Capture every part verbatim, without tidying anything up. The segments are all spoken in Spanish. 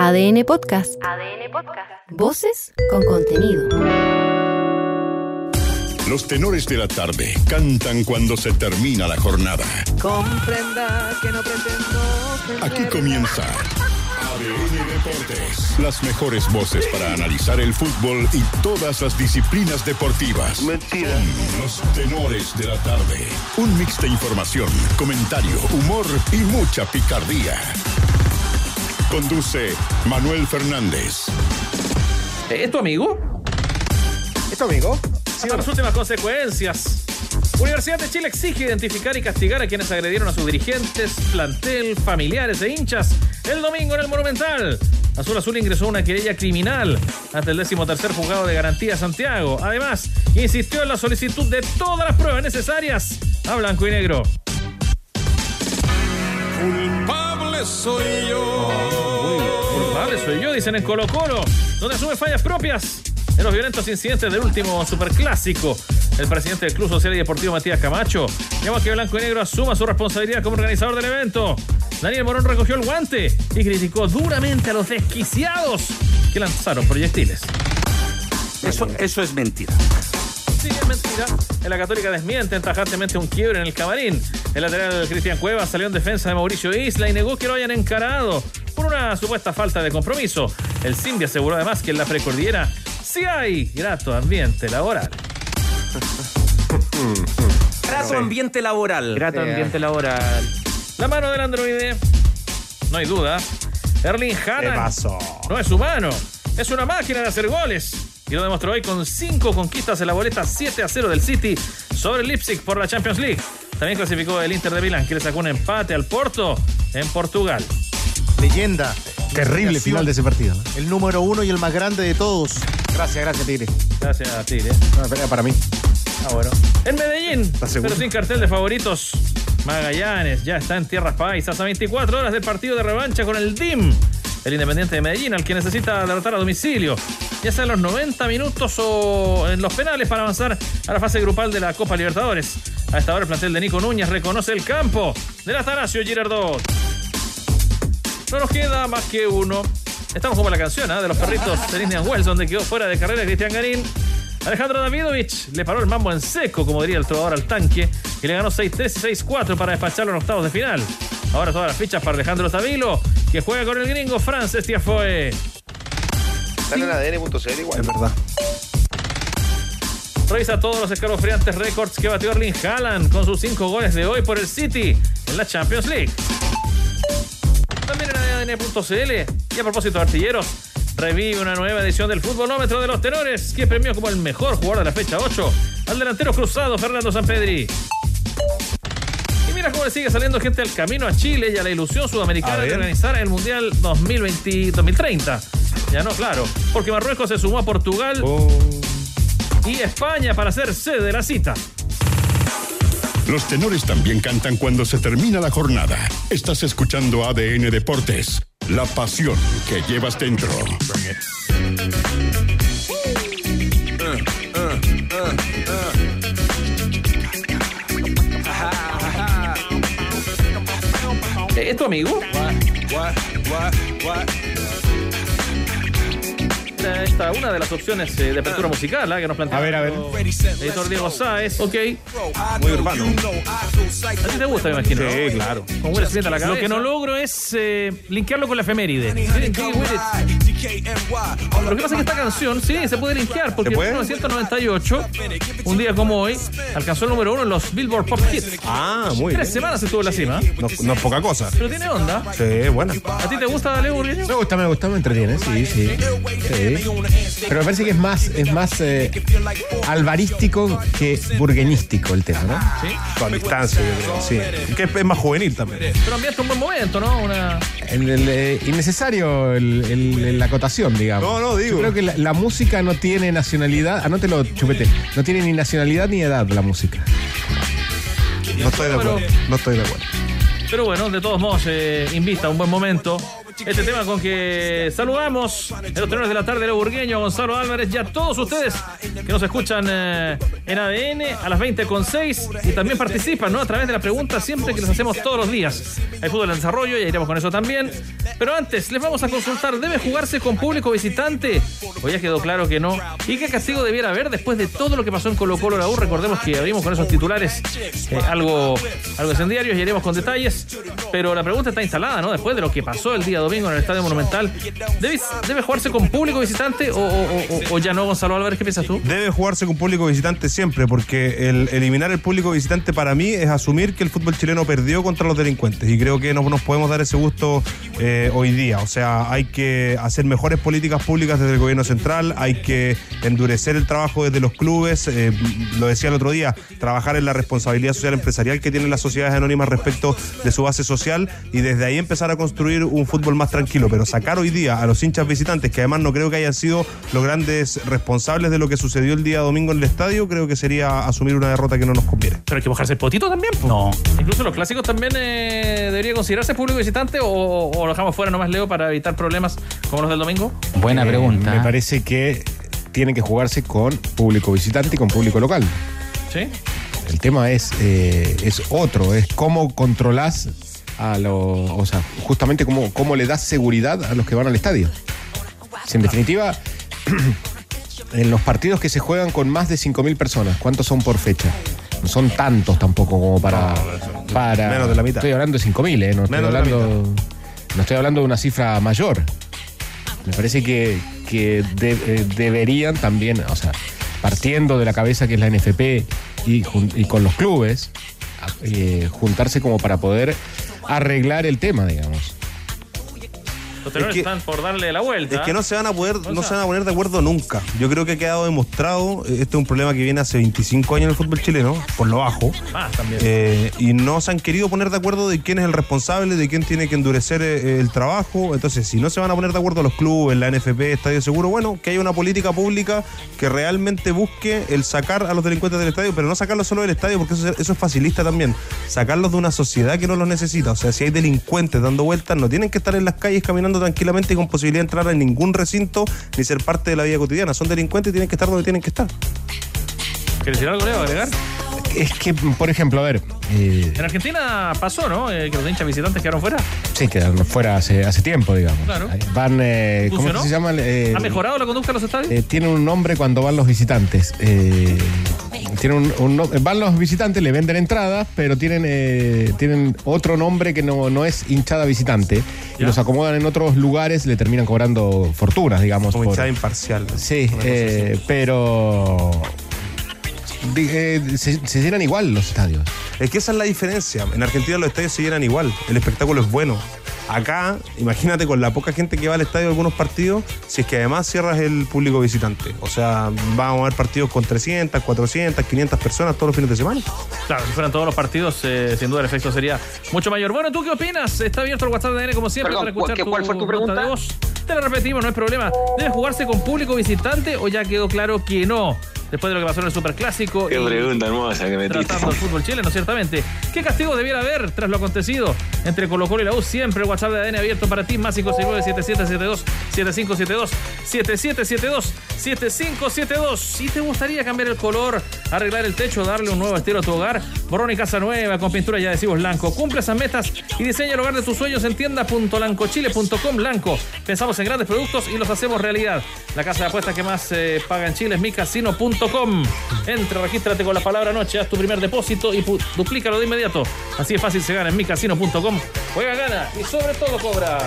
A D N Podcast. A D N Podcast. Voces con contenido. Los tenores de la tarde cantan cuando se termina la jornada. Comprenda que no pretendo. Aquí comienza A D N Deportes. Las mejores voces para analizar el fútbol y todas las disciplinas deportivas. Mentira. Con los tenores de la tarde. Un mix de información, comentario, humor y mucha picardía. Conduce Manuel Fernández. ¿Es tu amigo? ¿Es tu amigo? Hasta las últimas consecuencias. Universidad de Chile exige identificar y castigar a quienes agredieron a sus dirigentes, plantel, familiares e hinchas el domingo en el Monumental. Azul Azul ingresó una querella criminal ante el decimotercer juzgado de garantía Santiago. Además, insistió en la solicitud de todas las pruebas necesarias a blanco y negro. Culpable soy yo. Uy, culpable soy yo, dicen en Colo Colo, donde asume fallas propias en los violentos incidentes del último superclásico. El presidente del Club Social y Deportivo, Matías Camacho, llamó a que Blanco y Negro asuma su responsabilidad como organizador del evento. Daniel Morón recogió el guante y criticó duramente a los desquiciados que lanzaron proyectiles. Eso, eso es mentira. Sí, es mentira. En la Católica desmienten tajantemente un quiebre en el camarín. El lateral Cristian Cuevas salió en defensa de Mauricio Isla y negó que lo hayan encarado por una supuesta falta de compromiso. El Simbi aseguró además que en la precordillera sí hay grato ambiente laboral. Grato ambiente laboral. Grato ambiente laboral. La mano del androide, no hay duda. Erling Haaland ¿Qué pasó? no es humano, es una máquina de hacer goles. Y lo demostró hoy con cinco conquistas en la boleta siete a cero del City sobre el Leipzig por la Champions League. También clasificó el Inter de Milán, que le sacó un empate al Porto en Portugal. Leyenda. Terrible final de ese partido, ¿no? El número uno y el más grande de todos. Gracias, gracias, Tigre. Gracias a Tigre. No, para mí. Ah, bueno. En Medellín, seguro? pero sin cartel de favoritos, Magallanes ya está en tierras paisas a veinticuatro horas del partido de revancha con el D I M, el Independiente de Medellín, al que necesita derrotar a domicilio, ya sea en los noventa minutos o en los penales para avanzar a la fase grupal de la Copa Libertadores. A esta hora el plantel de Nico Núñez reconoce el campo del Atanasio Girardot. No nos queda más que uno. Estamos como la canción ¿eh? de los perritos de Indian Wells, donde quedó fuera de carrera Cristian Garín. Alejandro Davidovich le paró el mambo en seco, como diría el trovador al tanque, y le ganó seis tres y seis cuatro para despacharlo en octavos de final. Ahora todas las fichas para Alejandro Tabilo, que juega con el gringo Frances Tiafoe. Están en A D N punto C L igual. Es verdad. Revisa todos los escalofriantes récords que batió Erling Haaland con sus cinco goles de hoy por el City en la Champions League. También en A D N punto C L, y a propósito de artilleros, revive una nueva edición del Futbolómetro de los Tenores, que premió como el mejor jugador de la fecha ocho al delantero cruzado Fernando Sampedri. Y mira cómo le sigue saliendo gente al camino a Chile y a la ilusión sudamericana de organizar el Mundial dos mil veinte, dos mil treinta. Ya no, claro, porque Marruecos se sumó a Portugal oh. y España para ser sede de la cita. Los tenores también cantan cuando se termina la jornada. Estás escuchando A D N Deportes, la pasión que llevas dentro. ¿Es tu amigo? Esta una de las opciones eh, de apertura musical ¿eh? que nos plantea. A ver, a ver. El editor Diego Sáez. Ok. Muy urbano. A ti te gusta, me imagino. Sí, claro. Con Will Smith a la cabeza. Lo que no logro es eh, linkearlo con la efeméride. Lo que pasa es que esta canción, sí, se puede linkear porque en mil novecientos noventa y ocho, un día como hoy, alcanzó el número uno en los Billboard Pop Hits. Ah, muy Tres bien. semanas estuvo en la cima. No, no es poca cosa. Pero tiene onda. Sí, buena. ¿A ti te gusta Leo Burgueño? Me gusta, me gusta, me entretiene, sí, sí. Sí. Pero me parece que es más, es más eh, alvarístico que burgueñístico el tema, ¿no? Sí. Con distancia, yo creo, sí. Que es más juvenil también. Pero ambienta un buen momento, ¿no? Una... El, el, eh, innecesario el, el, la acotación, digamos. No, no, digo. Yo creo que la, la música no tiene nacionalidad. Anótelo, chupete. No tiene ni nacionalidad ni edad la música. No estoy de acuerdo. Pero- No estoy de acuerdo. Pero bueno, de todos modos, eh, invita a un buen momento. este tema con que saludamos en los tenores de la tarde, Leo Burgueño, Gonzalo Álvarez y a todos ustedes que nos escuchan eh, en A D N a las veinte con seis y también participan, ¿no? A través de la pregunta siempre que les hacemos todos los días. Hay fútbol en desarrollo y iremos con eso también. Pero antes, les vamos a consultar, ¿debe jugarse con público visitante? O ya quedó claro que no. ¿Y qué castigo debiera haber después de todo lo que pasó en Colo-Colo la U? Recordemos que abrimos con esos titulares eh, algo, algo incendiarios y iremos con detalles. Pero la pregunta está instalada, ¿no? Después de lo que pasó el día domingo en el Estadio Monumental, ¿debe, debe jugarse con público visitante o, o, o, o ya no, Gonzalo Álvarez? ¿Qué piensas tú? Debe jugarse con público visitante siempre, porque el eliminar el público visitante para mí es asumir que el fútbol chileno perdió contra los delincuentes, y creo que no nos podemos dar ese gusto eh, hoy día. O sea, hay que hacer mejores políticas públicas desde el gobierno central, hay que endurecer el trabajo desde los clubes, eh, lo decía el otro día, trabajar en la responsabilidad social empresarial que tienen las sociedades anónimas respecto de su base social, y desde ahí empezar a construir un fútbol más tranquilo. Pero sacar hoy día a los hinchas visitantes, que además no creo que hayan sido los grandes responsables de lo que sucedió el día domingo en el estadio, creo que sería asumir una derrota que no nos conviene. Pero hay que mojarse el potito también, ¿po? No. Incluso los clásicos también eh, debería considerarse público visitante, o, o lo dejamos fuera nomás, Leo, para evitar problemas como los del domingo. Buena Eh, pregunta. Me parece que tiene que jugarse con público visitante y con público local. ¿Sí? El tema es, eh, es otro, es cómo controlás a los, o sea, justamente cómo, cómo le das seguridad a los que van al estadio. Si en definitiva, en los partidos que se juegan con más de cinco mil personas, ¿cuántos son por fecha? No son tantos tampoco como para... para menos de la mitad. Estoy hablando de cinco mil, ¿eh? No estoy, Menos de la hablando, no estoy hablando de una cifra mayor. Me parece que, que de- eh, deberían también, o sea, partiendo de la cabeza que es la N F P y, jun- y con los clubes, eh, juntarse como para poder arreglar el tema, digamos. Los tenores que- están por darle la vuelta. Es que no se van a poder, O no sea- se van a poner de acuerdo nunca. Yo creo que ha quedado demostrado, eh, este es un problema que viene hace veinticinco años en el fútbol chileno, por lo bajo. Ah, también. Eh, y no se han querido poner de acuerdo de quién es el responsable, de quién tiene que endurecer eh, el trabajo. Entonces, si no se van a poner de acuerdo los clubes, la N F P, Estadio Seguro, bueno, que haya una política pública que realmente busque el sacar a los delincuentes del estadio, pero no sacarlos solo del estadio, porque eso, es- eso es facilista también. Sacarlos de una sociedad que no los necesita. O sea, si hay delincuentes dando vueltas, no tienen que estar en las calles caminando tranquilamente y con posibilidad de entrar en ningún recinto ni ser parte de la vida cotidiana. Son delincuentes y tienen que estar donde tienen que estar. ¿Quieres decir algo, Leo? ¿Agregar? Es que, por ejemplo, a ver, eh, En Argentina pasó, ¿no? Eh, que los hinchas visitantes quedaron fuera. sí, quedaron fuera hace, hace tiempo, digamos. Claro. Van, eh, ¿cómo ¿Funcionó? que se llama? Eh, ¿Ha mejorado la conducta de los estadios? Eh, tiene un nombre cuando van los visitantes. Eh, tiene un, un no- van los visitantes, le venden entradas, pero tienen, eh, tienen otro nombre que no, no es hinchada visitante. Y Ya. los acomodan en otros lugares, le terminan cobrando fortunas, digamos. Como por- hinchada imparcial. Sí, Una cosa eh, así. pero di- eh, se, se llenan igual los estadios. Es que esa es la diferencia. En Argentina los estadios se llenan igual. El espectáculo es bueno. Acá, imagínate con la poca gente que va al estadio a algunos partidos, si es que además cierras el público visitante. O sea, vamos a ver partidos con trescientas, cuatrocientas, quinientas personas todos los fines de semana. Claro, si fueran todos los partidos, eh, sin duda el efecto sería mucho mayor. Bueno, ¿tú qué opinas? Está abierto el WhatsApp de A D N como siempre Perdón, para escuchar ¿cuál- cuál fue tu nota pregunta? de voz. Te la repetimos, no hay problema. ¿Debe jugarse con público visitante o ya quedó claro que no? Después de lo que pasó en el Superclásico. Qué y pregunta hermosa que metiste. tratando el fútbol chileno, ciertamente. ¿Qué castigo debiera haber tras lo acontecido entre Colo-Colo y la U? Siempre el WhatsApp de A D N abierto para ti, más cinco seis nueve, siete siete siete dos, siete cinco siete dos, siete siete siete dos, siete cinco siete dos. Si te gustaría cambiar el color, arreglar el techo, darle un nuevo estilo a tu hogar, borrón y casa nueva con pintura ya adhesivos Lanco. Cumple esas metas y diseña el hogar de tus sueños en tienda punto lancochile punto com. Lanco. Pensamos en grandes productos y los hacemos realidad. La casa de apuestas que más eh, paga en Chile es mi casino punto com. Entra, regístrate con la palabra noche, haz tu primer depósito y pu- duplícalo de inmediato. Así es fácil, se gana en mi casino punto com. Juega, gana y sobre todo cobra.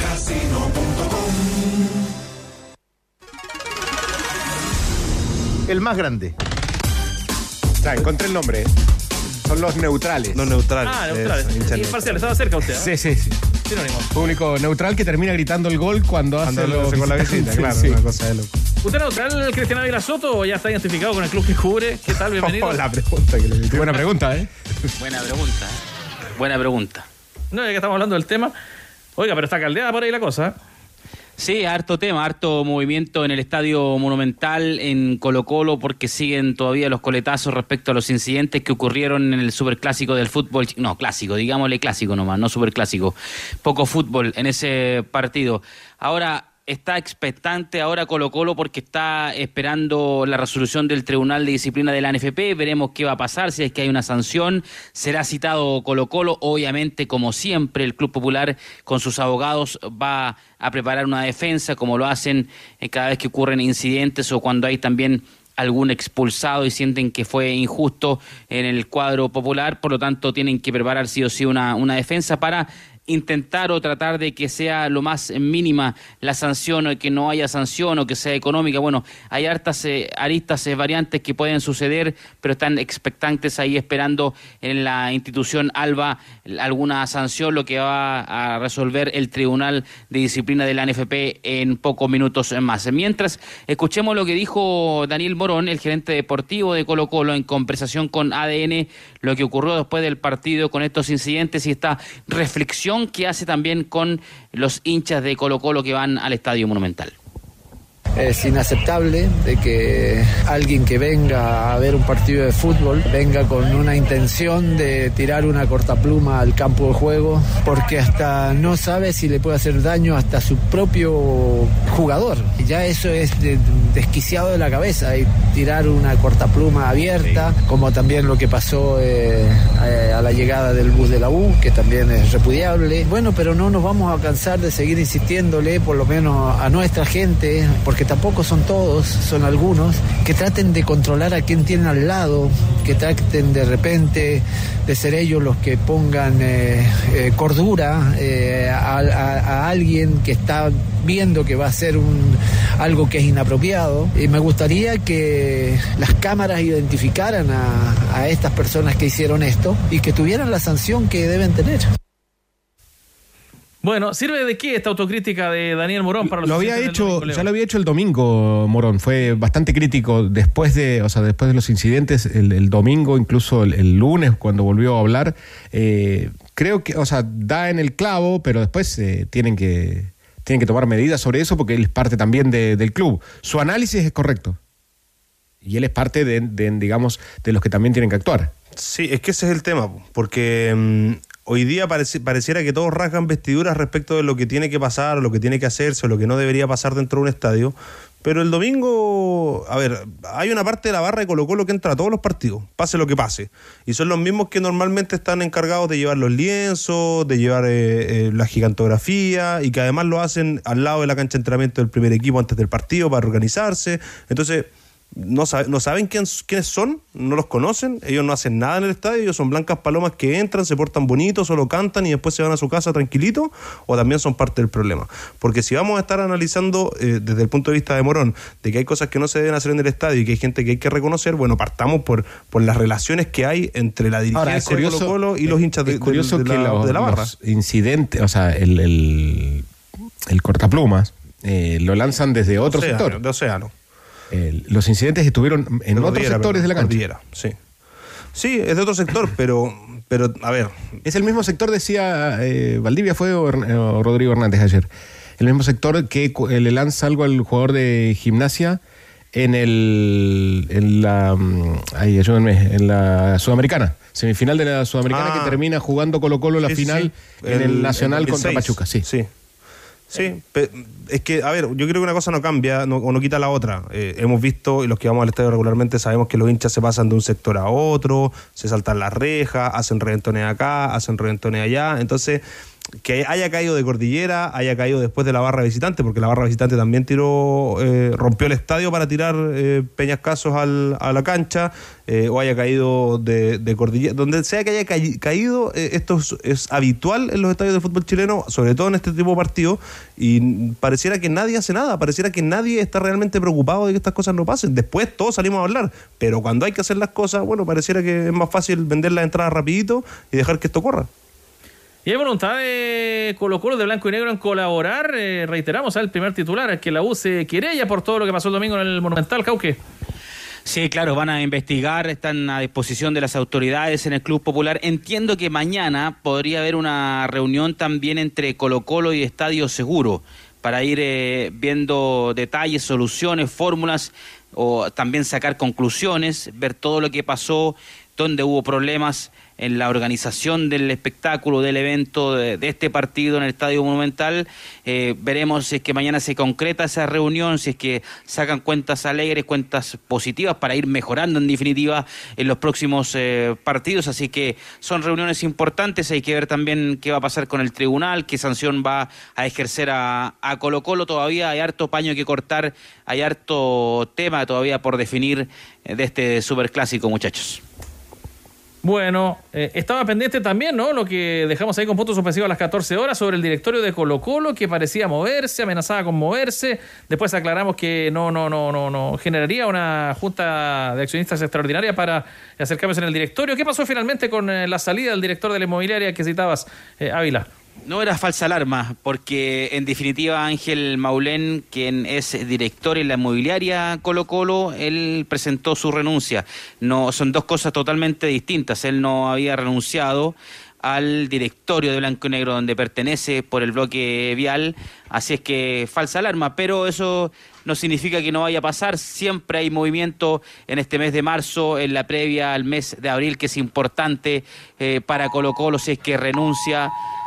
El más grande. Ya, encontré el nombre. Son los neutrales. Los neutrales. Ah, Eso, neutrales. hincha neutral. Imparcial, estaba cerca usted. ¿eh? Sí, sí, sí. Sinónimo. Público neutral que termina gritando el gol cuando hace Cuando lo lo hace con la visita, claro, Sí. una cosa de loco. ¿Usted es neutral, Cristian Ávila Soto, o ya está identificado con el club que cubre? ¿Qué tal? Bienvenido. Oh, la pregunta que le metí. Buena pregunta, ¿eh? Buena pregunta. ¿eh? Buena pregunta. No, ya que estamos hablando del tema. Oiga, pero está caldeada por ahí la cosa. Sí, harto tema, harto movimiento en el Estadio Monumental, en Colo-Colo, porque siguen todavía los coletazos respecto a los incidentes que ocurrieron en el superclásico del fútbol, no, clásico, digámosle clásico nomás, no superclásico, poco fútbol en ese partido. Ahora, está expectante ahora Colo-Colo porque está esperando la resolución del Tribunal de Disciplina de la N F P. Veremos qué va a pasar, si es que hay una sanción. Será citado Colo-Colo. Obviamente, como siempre, el Club Popular con sus abogados va a preparar una defensa, como lo hacen cada vez que ocurren incidentes o cuando hay también algún expulsado y sienten que fue injusto en el cuadro popular. Por lo tanto, tienen que preparar sí o sí una, una defensa para intentar o tratar de que sea lo más mínima la sanción, o que no haya sanción, o que sea económica. Bueno, hay hartas eh, aristas, eh, variantes que pueden suceder, pero están expectantes ahí esperando en la institución Alba alguna sanción, lo que va a resolver el Tribunal de Disciplina de la N F P en pocos minutos más. Mientras, escuchemos lo que dijo Daniel Morón, el gerente deportivo de Colo-Colo, en conversación con A D N, lo que ocurrió después del partido con estos incidentes y esta reflexión que hace también con los hinchas de Colo-Colo que van al Estadio Monumental. Es inaceptable de que alguien que venga a ver un partido de fútbol venga con una intención de tirar una cortapluma al campo de juego, porque hasta no sabe si le puede hacer daño hasta a su propio jugador. Y ya eso es de, desquiciado de la cabeza, y tirar una cortapluma abierta, como también lo que pasó eh, a, a la llegada del bus de la U, que también es repudiable. Bueno, pero no nos vamos a cansar de seguir insistiéndole, por lo menos a nuestra gente, porque tampoco son todos, son algunos, que traten de controlar a quien tienen al lado, que traten de repente de ser ellos los que pongan eh, eh, cordura eh, a, a, a alguien que está viendo que va a hacer un, algo que es inapropiado. Y me gustaría que las cámaras identificaran a, a estas personas que hicieron esto y que tuvieran la sanción que deben tener. Bueno, ¿sirve de qué esta autocrítica de Daniel Morón para los lo había hecho, domingo, ya lo había hecho el domingo, Morón. Fue bastante crítico después de, o sea, después de los incidentes, el, el domingo, incluso el, el lunes, cuando volvió a hablar. Eh, creo que, o sea, da en el clavo, pero después eh, tienen que tienen que tomar medidas sobre eso, porque él es parte también de, del club. Su análisis es correcto. Y él es parte de, de, digamos, de los que también tienen que actuar. Sí, es que ese es el tema, porque um, hoy día pareci- pareciera que todos rasgan vestiduras respecto de lo que tiene que pasar, o lo que tiene que hacerse, o lo que no debería pasar dentro de un estadio. Pero el domingo, a ver, hay una parte de la barra de Colo-Colo que entra a todos los partidos, pase lo que pase. Y son los mismos que normalmente están encargados de llevar los lienzos, de llevar eh, eh, la gigantografía, y que además lo hacen al lado de la cancha de entrenamiento del primer equipo antes del partido para organizarse. Entonces, no, sabe, no saben quién, quiénes son, no los conocen, ellos no hacen nada en el estadio, ellos son blancas palomas que entran, se portan bonitos, solo cantan y después se van a su casa tranquilitos, o también son parte del problema. Porque si vamos a estar analizando eh, desde el punto de vista de Morón, de que hay cosas que no se deben hacer en el estadio y que hay gente que hay que reconocer, bueno, partamos por, por las relaciones que hay entre la dirigencia Ahora, curioso, de Colo-Colo y los hinchas de, es curioso de, de, que la, los, de la barra. Los incidentes, o sea, el, el, el cortaplumas eh, lo lanzan desde otro Océano, sector. De Océano. Eh, los incidentes estuvieron en otros sectores de la cancha. Cordillera, sí. Sí, es de otro sector, pero, pero a ver. Es el mismo sector, decía eh, Valdivia, fue o, o Rodrigo Hernández ayer. El mismo sector que eh, le lanza algo al jugador de Gimnasia en el en la ay, ayúdenme, en la Sudamericana, semifinal de la Sudamericana, ah, que termina jugando Colo-Colo la sí, final sí. en el, el Nacional el contra Pachuca, sí. Sí. Sí, es que, a ver, yo creo que una cosa no cambia no, o no quita la otra. Eh, hemos visto, y los que vamos al estadio regularmente sabemos que los hinchas se pasan de un sector a otro, se saltan las rejas, hacen reventones acá, hacen reventones allá. Entonces, que haya caído de Cordillera, haya caído después de la barra visitante, porque la barra visitante también tiró, eh, rompió el estadio para tirar eh, peñascasos al, a la cancha, eh, o haya caído de, de Cordillera, donde sea que haya ca- caído, eh, esto es, es habitual en los estadios de fútbol chileno, sobre todo en este tipo de partidos, y pareciera que nadie hace nada, pareciera que nadie está realmente preocupado de que estas cosas no pasen. Después todos salimos a hablar, pero cuando hay que hacer las cosas, bueno, pareciera que es más fácil vender las entradas rapidito y dejar que esto corra. Y hay voluntad de Colo-Colo de blanco y negro en colaborar. Eh, reiteramos al primer titular, que la U se querella por todo lo que pasó el domingo en el Monumental, Cauque. Sí, claro, van a investigar, están a disposición de las autoridades en el Club Popular. Entiendo que mañana podría haber una reunión también entre Colo-Colo y Estadio Seguro para ir eh, viendo detalles, soluciones, fórmulas, o también sacar conclusiones, ver todo lo que pasó, donde hubo problemas en la organización del espectáculo, del evento, de, de este partido en el Estadio Monumental. Eh, veremos si es que mañana se concreta esa reunión, si es que sacan cuentas alegres, cuentas positivas para ir mejorando en definitiva en los próximos eh, partidos. Así que son reuniones importantes. Hay que ver también qué va a pasar con el tribunal, qué sanción va a ejercer a, a Colo Colo. Todavía hay harto paño que cortar, hay harto tema todavía por definir de este superclásico, muchachos. Bueno, eh, estaba pendiente también, ¿no? Lo que dejamos ahí con puntos suspensivos a las catorce horas sobre el directorio de Colo-Colo, que parecía moverse, amenazaba con moverse. Después aclaramos que no, no, no, no, no generaría una junta de accionistas extraordinaria para hacer cambios en el directorio. ¿Qué pasó finalmente con eh, la salida del director de la inmobiliaria que citabas, eh, Ávila? No era falsa alarma, porque en definitiva Ángel Maulén, quien es director en la inmobiliaria Colo Colo, él presentó su renuncia. No, son dos cosas totalmente distintas. Él no había renunciado al directorio de Blanco y Negro donde pertenece por el bloque vial, así es que falsa alarma, pero eso no significa que no vaya a pasar. Siempre hay movimiento en este mes de marzo, en la previa al mes de abril, que es importante eh, para Colo Colo si es que renuncia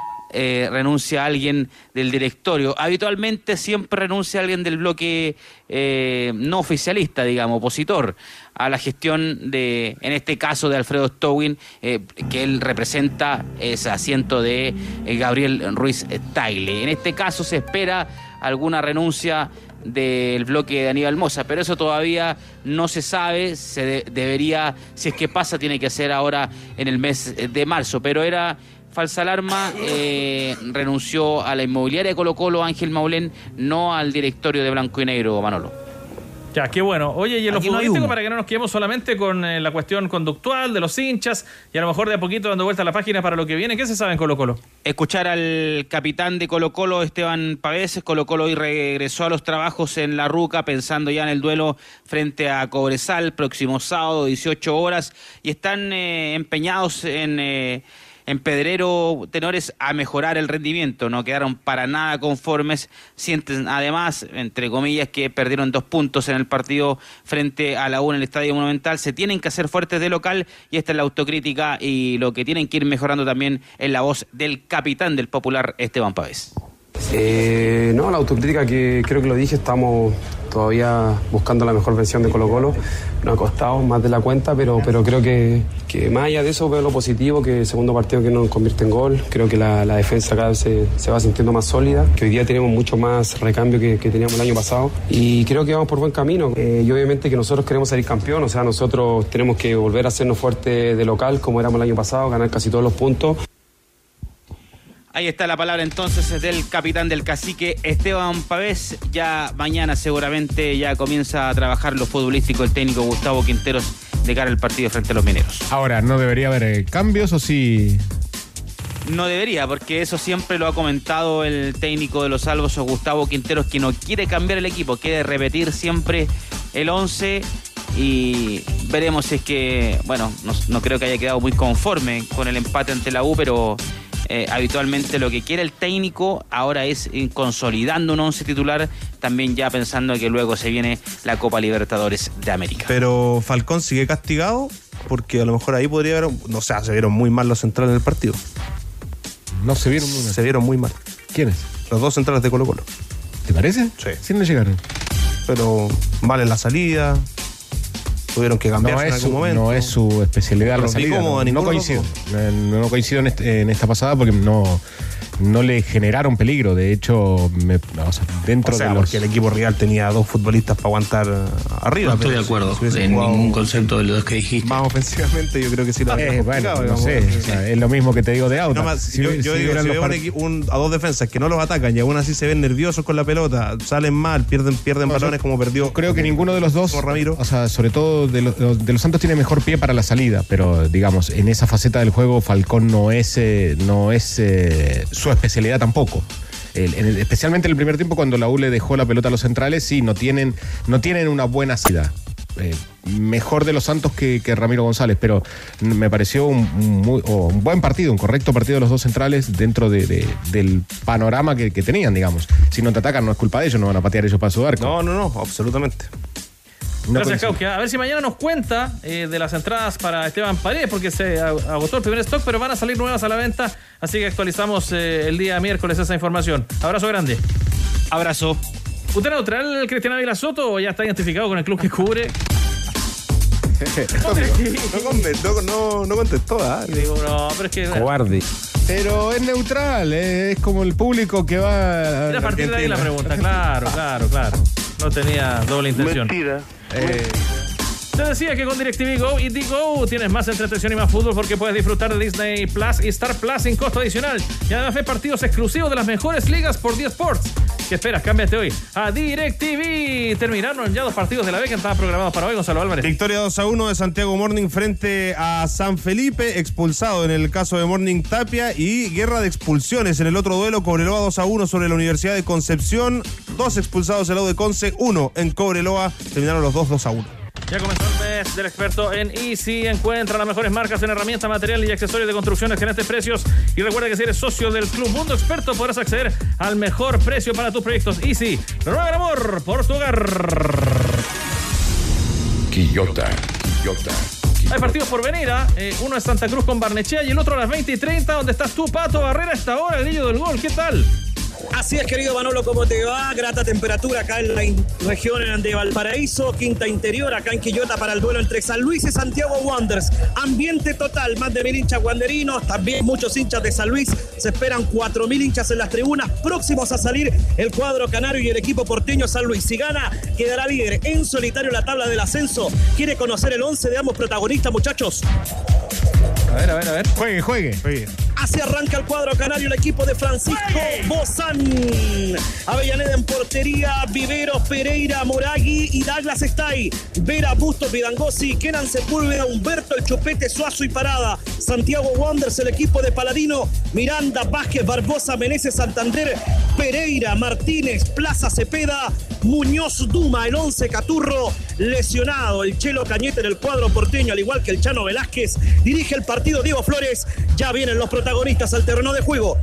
Eh, renuncia alguien del directorio. Habitualmente siempre renuncia alguien del bloque eh, no oficialista, digamos, opositor a la gestión de, en este caso, de Alfredo Stowin, eh, que él representa ese asiento de eh, Gabriel Ruiz Tagle. En este caso se espera alguna renuncia del bloque de Aníbal Mosa, pero eso todavía no se sabe. Se de, debería, si es que pasa, tiene que ser ahora en el mes de marzo, pero era falsa alarma. Eh, renunció a la inmobiliaria de Colo Colo Ángel Maulén, no al directorio de Blanco y Negro, Manolo. Ya, qué bueno. Oye, y en lo Aquí no futbolístico, para que no nos quedemos solamente con eh, la cuestión conductual de los hinchas, y a lo mejor de a poquito dando vuelta a la página para lo que viene, ¿qué se sabe en Colo Colo? Escuchar al capitán de Colo Colo, Esteban Pavés. Colo Colo hoy regresó a los trabajos en La Ruca, pensando ya en el duelo frente a Cobresal, próximo sábado, dieciocho horas, y están eh, empeñados en... Eh, En Pedrero Tenores a mejorar el rendimiento, no quedaron para nada conformes, sienten además, entre comillas, que perdieron dos puntos en el partido frente a la U en el Estadio Monumental. Se tienen que hacer fuertes de local y esta es la autocrítica y lo que tienen que ir mejorando también en la voz del capitán del Popular, Esteban Pavés. Eh, no, la autocrítica, que creo que lo dije, estamos todavía buscando la mejor versión de Colo Colo. Nos ha costado más de la cuenta, pero, pero creo que, que más allá de eso veo lo positivo, que el segundo partido que nos convierte en gol. Creo que la, la defensa cada vez se, se va sintiendo más sólida, que hoy día tenemos mucho más recambio que, que teníamos el año pasado y creo que vamos por buen camino. Eh, y obviamente que nosotros queremos salir campeón, o sea, nosotros tenemos que volver a hacernos fuertes de local como éramos el año pasado, ganar casi todos los puntos. Ahí está la palabra entonces del capitán del Cacique, Esteban Pavés. Ya mañana seguramente ya comienza a trabajar lo futbolístico el técnico Gustavo Quinteros de cara al partido frente a los mineros. Ahora, ¿no debería haber eh, cambios o sí? No debería, porque eso siempre lo ha comentado el técnico de los Albos, Gustavo Quinteros, que no quiere cambiar el equipo, quiere repetir siempre el once y veremos si es que, bueno, no, no creo que haya quedado muy conforme con el empate ante la U, pero... Eh, habitualmente lo que quiere el técnico ahora es ir consolidando un once titular, también ya pensando que luego se viene la Copa Libertadores de América. Pero Falcón sigue castigado porque a lo mejor ahí podría haber, no sé, se vieron muy mal los centrales en el partido. No se vieron muy mal. Se vieron muy mal. ¿Quiénes? Los dos centrales de Colo Colo. ¿Te parece? Sí. Sí, no llegaron. Pero mal en la salida. Tuvieron que cambiar no en es algún su, momento. No es su especialidad la salida. No, no coincido. No, no coincido en, este, en esta pasada porque no, no le generaron peligro. De hecho, me, o sea, dentro o sea, de los... porque el equipo rival tenía dos futbolistas para aguantar arriba. No estoy de acuerdo si en ningún concepto de los que dijiste. Más ofensivamente, yo creo que sí lo eh, bueno, no sé. O sea, es lo mismo que te digo de Auta. No más, si, yo si, yo si digo, si veo part... un, un, a dos defensas que no los atacan y aún así se ven nerviosos con la pelota, salen mal, pierden, pierden no, balones como perdió. Creo que ninguno de los dos, Ramiro. O sea, sobre todo de, lo, de los Santos tiene mejor pie para la salida, pero digamos, en esa faceta del juego Falcón no es, eh, no es eh, su especialidad tampoco. El, en el, especialmente en el primer tiempo cuando la U le dejó la pelota a los centrales, sí, no tienen, no tienen una buena salida. eh, mejor de los Santos que, que Ramiro González, pero me pareció un, un, muy, oh, un buen partido, un correcto partido de los dos centrales dentro de, de, del panorama que, que tenían, digamos. Si no te atacan no es culpa de ellos, no van a patear ellos para su arco. No, no, no, absolutamente. No. Gracias, Cauque. A ver si mañana nos cuenta eh, de las entradas para Esteban Paredes, porque se agotó el primer stock, pero van a salir nuevas a la venta, así que actualizamos eh, el día miércoles esa información. Abrazo grande. Abrazo. ¿Usted neutral, Cristian Ávila Soto, o ya está identificado con el club que cubre? no, no, no, no contestó, ¿ah? Digo, no, pero es que... Cobarde. Pero es neutral, eh, es como el público que va... Era a partir de ahí la pregunta, claro, claro, claro. No tenía doble intención. Mentira. Eh, te decía que con DirecTV Go y D-Go tienes más entretención y más fútbol porque puedes disfrutar de Disney Plus y Star Plus sin costo adicional. Y además ves partidos exclusivos de las mejores ligas por D Sports. ¿Qué esperas? Cámbiate hoy a DirecTV. Terminaron ya dos partidos de la B que estaban programados para hoy, Gonzalo Álvarez. Victoria dos a uno de Santiago Morning frente a San Felipe, expulsado en el caso de Morning Tapia, y guerra de expulsiones en el otro duelo. Cobreloa dos a uno sobre la Universidad de Concepción. Dos expulsados el lado de Conce, uno en Cobreloa. Terminaron los dos dos a uno. Ya comenzó el mes del experto en Easy. Encuentra las mejores marcas en herramientas, materiales y accesorios de construcción a excelentes precios. Y recuerda que si eres socio del Club Mundo Experto podrás acceder al mejor precio para tus proyectos. Easy, renueva el amor por tu hogar. Quillota, Quillota. Hay partidos por venir, ¿eh? Uno es Santa Cruz con Barnechea y el otro a las veinte y treinta, donde estás tú, Pato Barrera, a esta hora, el grillo del gol. ¿Qué tal? Así es, querido Manolo, ¿cómo te va? Grata temperatura acá en la in- región de Valparaíso, Quinta Interior, acá en Quillota para el duelo entre San Luis y Santiago Wanderers. Ambiente total, más de mil hinchas wanderinos, también muchos hinchas de San Luis. Se esperan cuatro mil hinchas en las tribunas, próximos a salir el cuadro canario y el equipo porteño San Luis. Si gana, quedará líder en solitario en la tabla del ascenso. ¿Quiere conocer el once de ambos protagonistas, muchachos? A ver, a ver, a ver. Juegue, juegue. juegue. Así arranca el cuadro canario, el equipo de Francisco Bozán. Avellaneda en portería, Viveros, Pereira, Moragui y Douglas Stay. Vera, Bustos, Vidangosi, Kenan Sepúlveda, Humberto, el Chupete, Suazo y Parada. Santiago Wanderers, el equipo de Paladino, Miranda, Vázquez, Barbosa, Meneses, Santander, Pereira, Martínez, Plaza, Cepeda, Muñoz, Duma, el once Caturro, lesionado el Chelo Cañete en el cuadro porteño, al igual que el Chano Velázquez. Dirige el partido Diego Flores. Ya vienen los protagonistas al terreno de juego.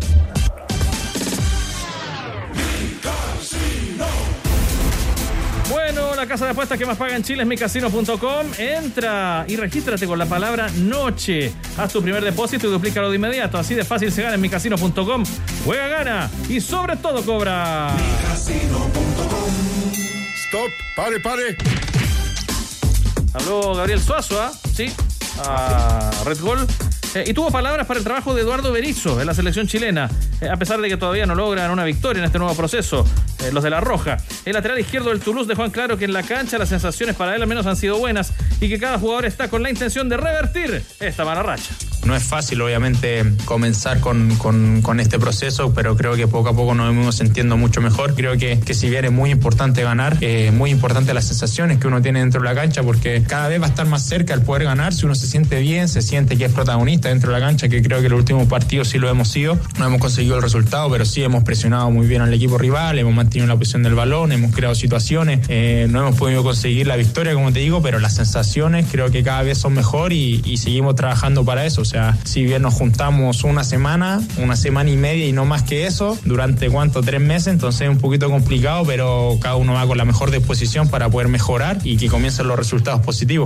Bueno, la casa de apuestas que más paga en Chile es mi casino punto com. Entra y regístrate con la palabra noche. Haz tu primer depósito y duplícalo de inmediato. Así de fácil se gana en mi casino punto com. Juega, gana y sobre todo cobra. mi casino punto com. Stop, pare, pare. Habló Gabriel Suazo, ¿ah? ¿Sí? A Red Gol. Eh, y tuvo palabras para el trabajo de Eduardo Berizzo en la selección chilena, eh, a pesar de que todavía no logran una victoria en este nuevo proceso, eh, los de la Roja. El lateral izquierdo del Toulouse dejó en claro que en la cancha las sensaciones para él al menos han sido buenas y que cada jugador está con la intención de revertir esta mala racha. No es fácil, obviamente, comenzar con, con, con este proceso, pero creo que poco a poco nos vamos sintiendo mucho mejor. Creo que, que si bien es muy importante ganar, eh, muy importante las sensaciones que uno tiene dentro de la cancha, porque cada vez va a estar más cerca el poder ganar si uno se siente bien, se siente que es protagonista dentro de la cancha, que creo que en los últimos partidos sí lo hemos sido. No hemos conseguido el resultado, pero sí hemos presionado muy bien al equipo rival, hemos mantenido la posición del balón, hemos creado situaciones, eh, no hemos podido conseguir la victoria, como te digo, pero las sensaciones creo que cada vez son mejor y, y seguimos trabajando para eso. O sea, si bien nos juntamos una semana, una semana y media y no más que eso, durante cuánto, tres meses, entonces es un poquito complicado, pero cada uno va con la mejor disposición para poder mejorar y que comiencen los resultados positivos.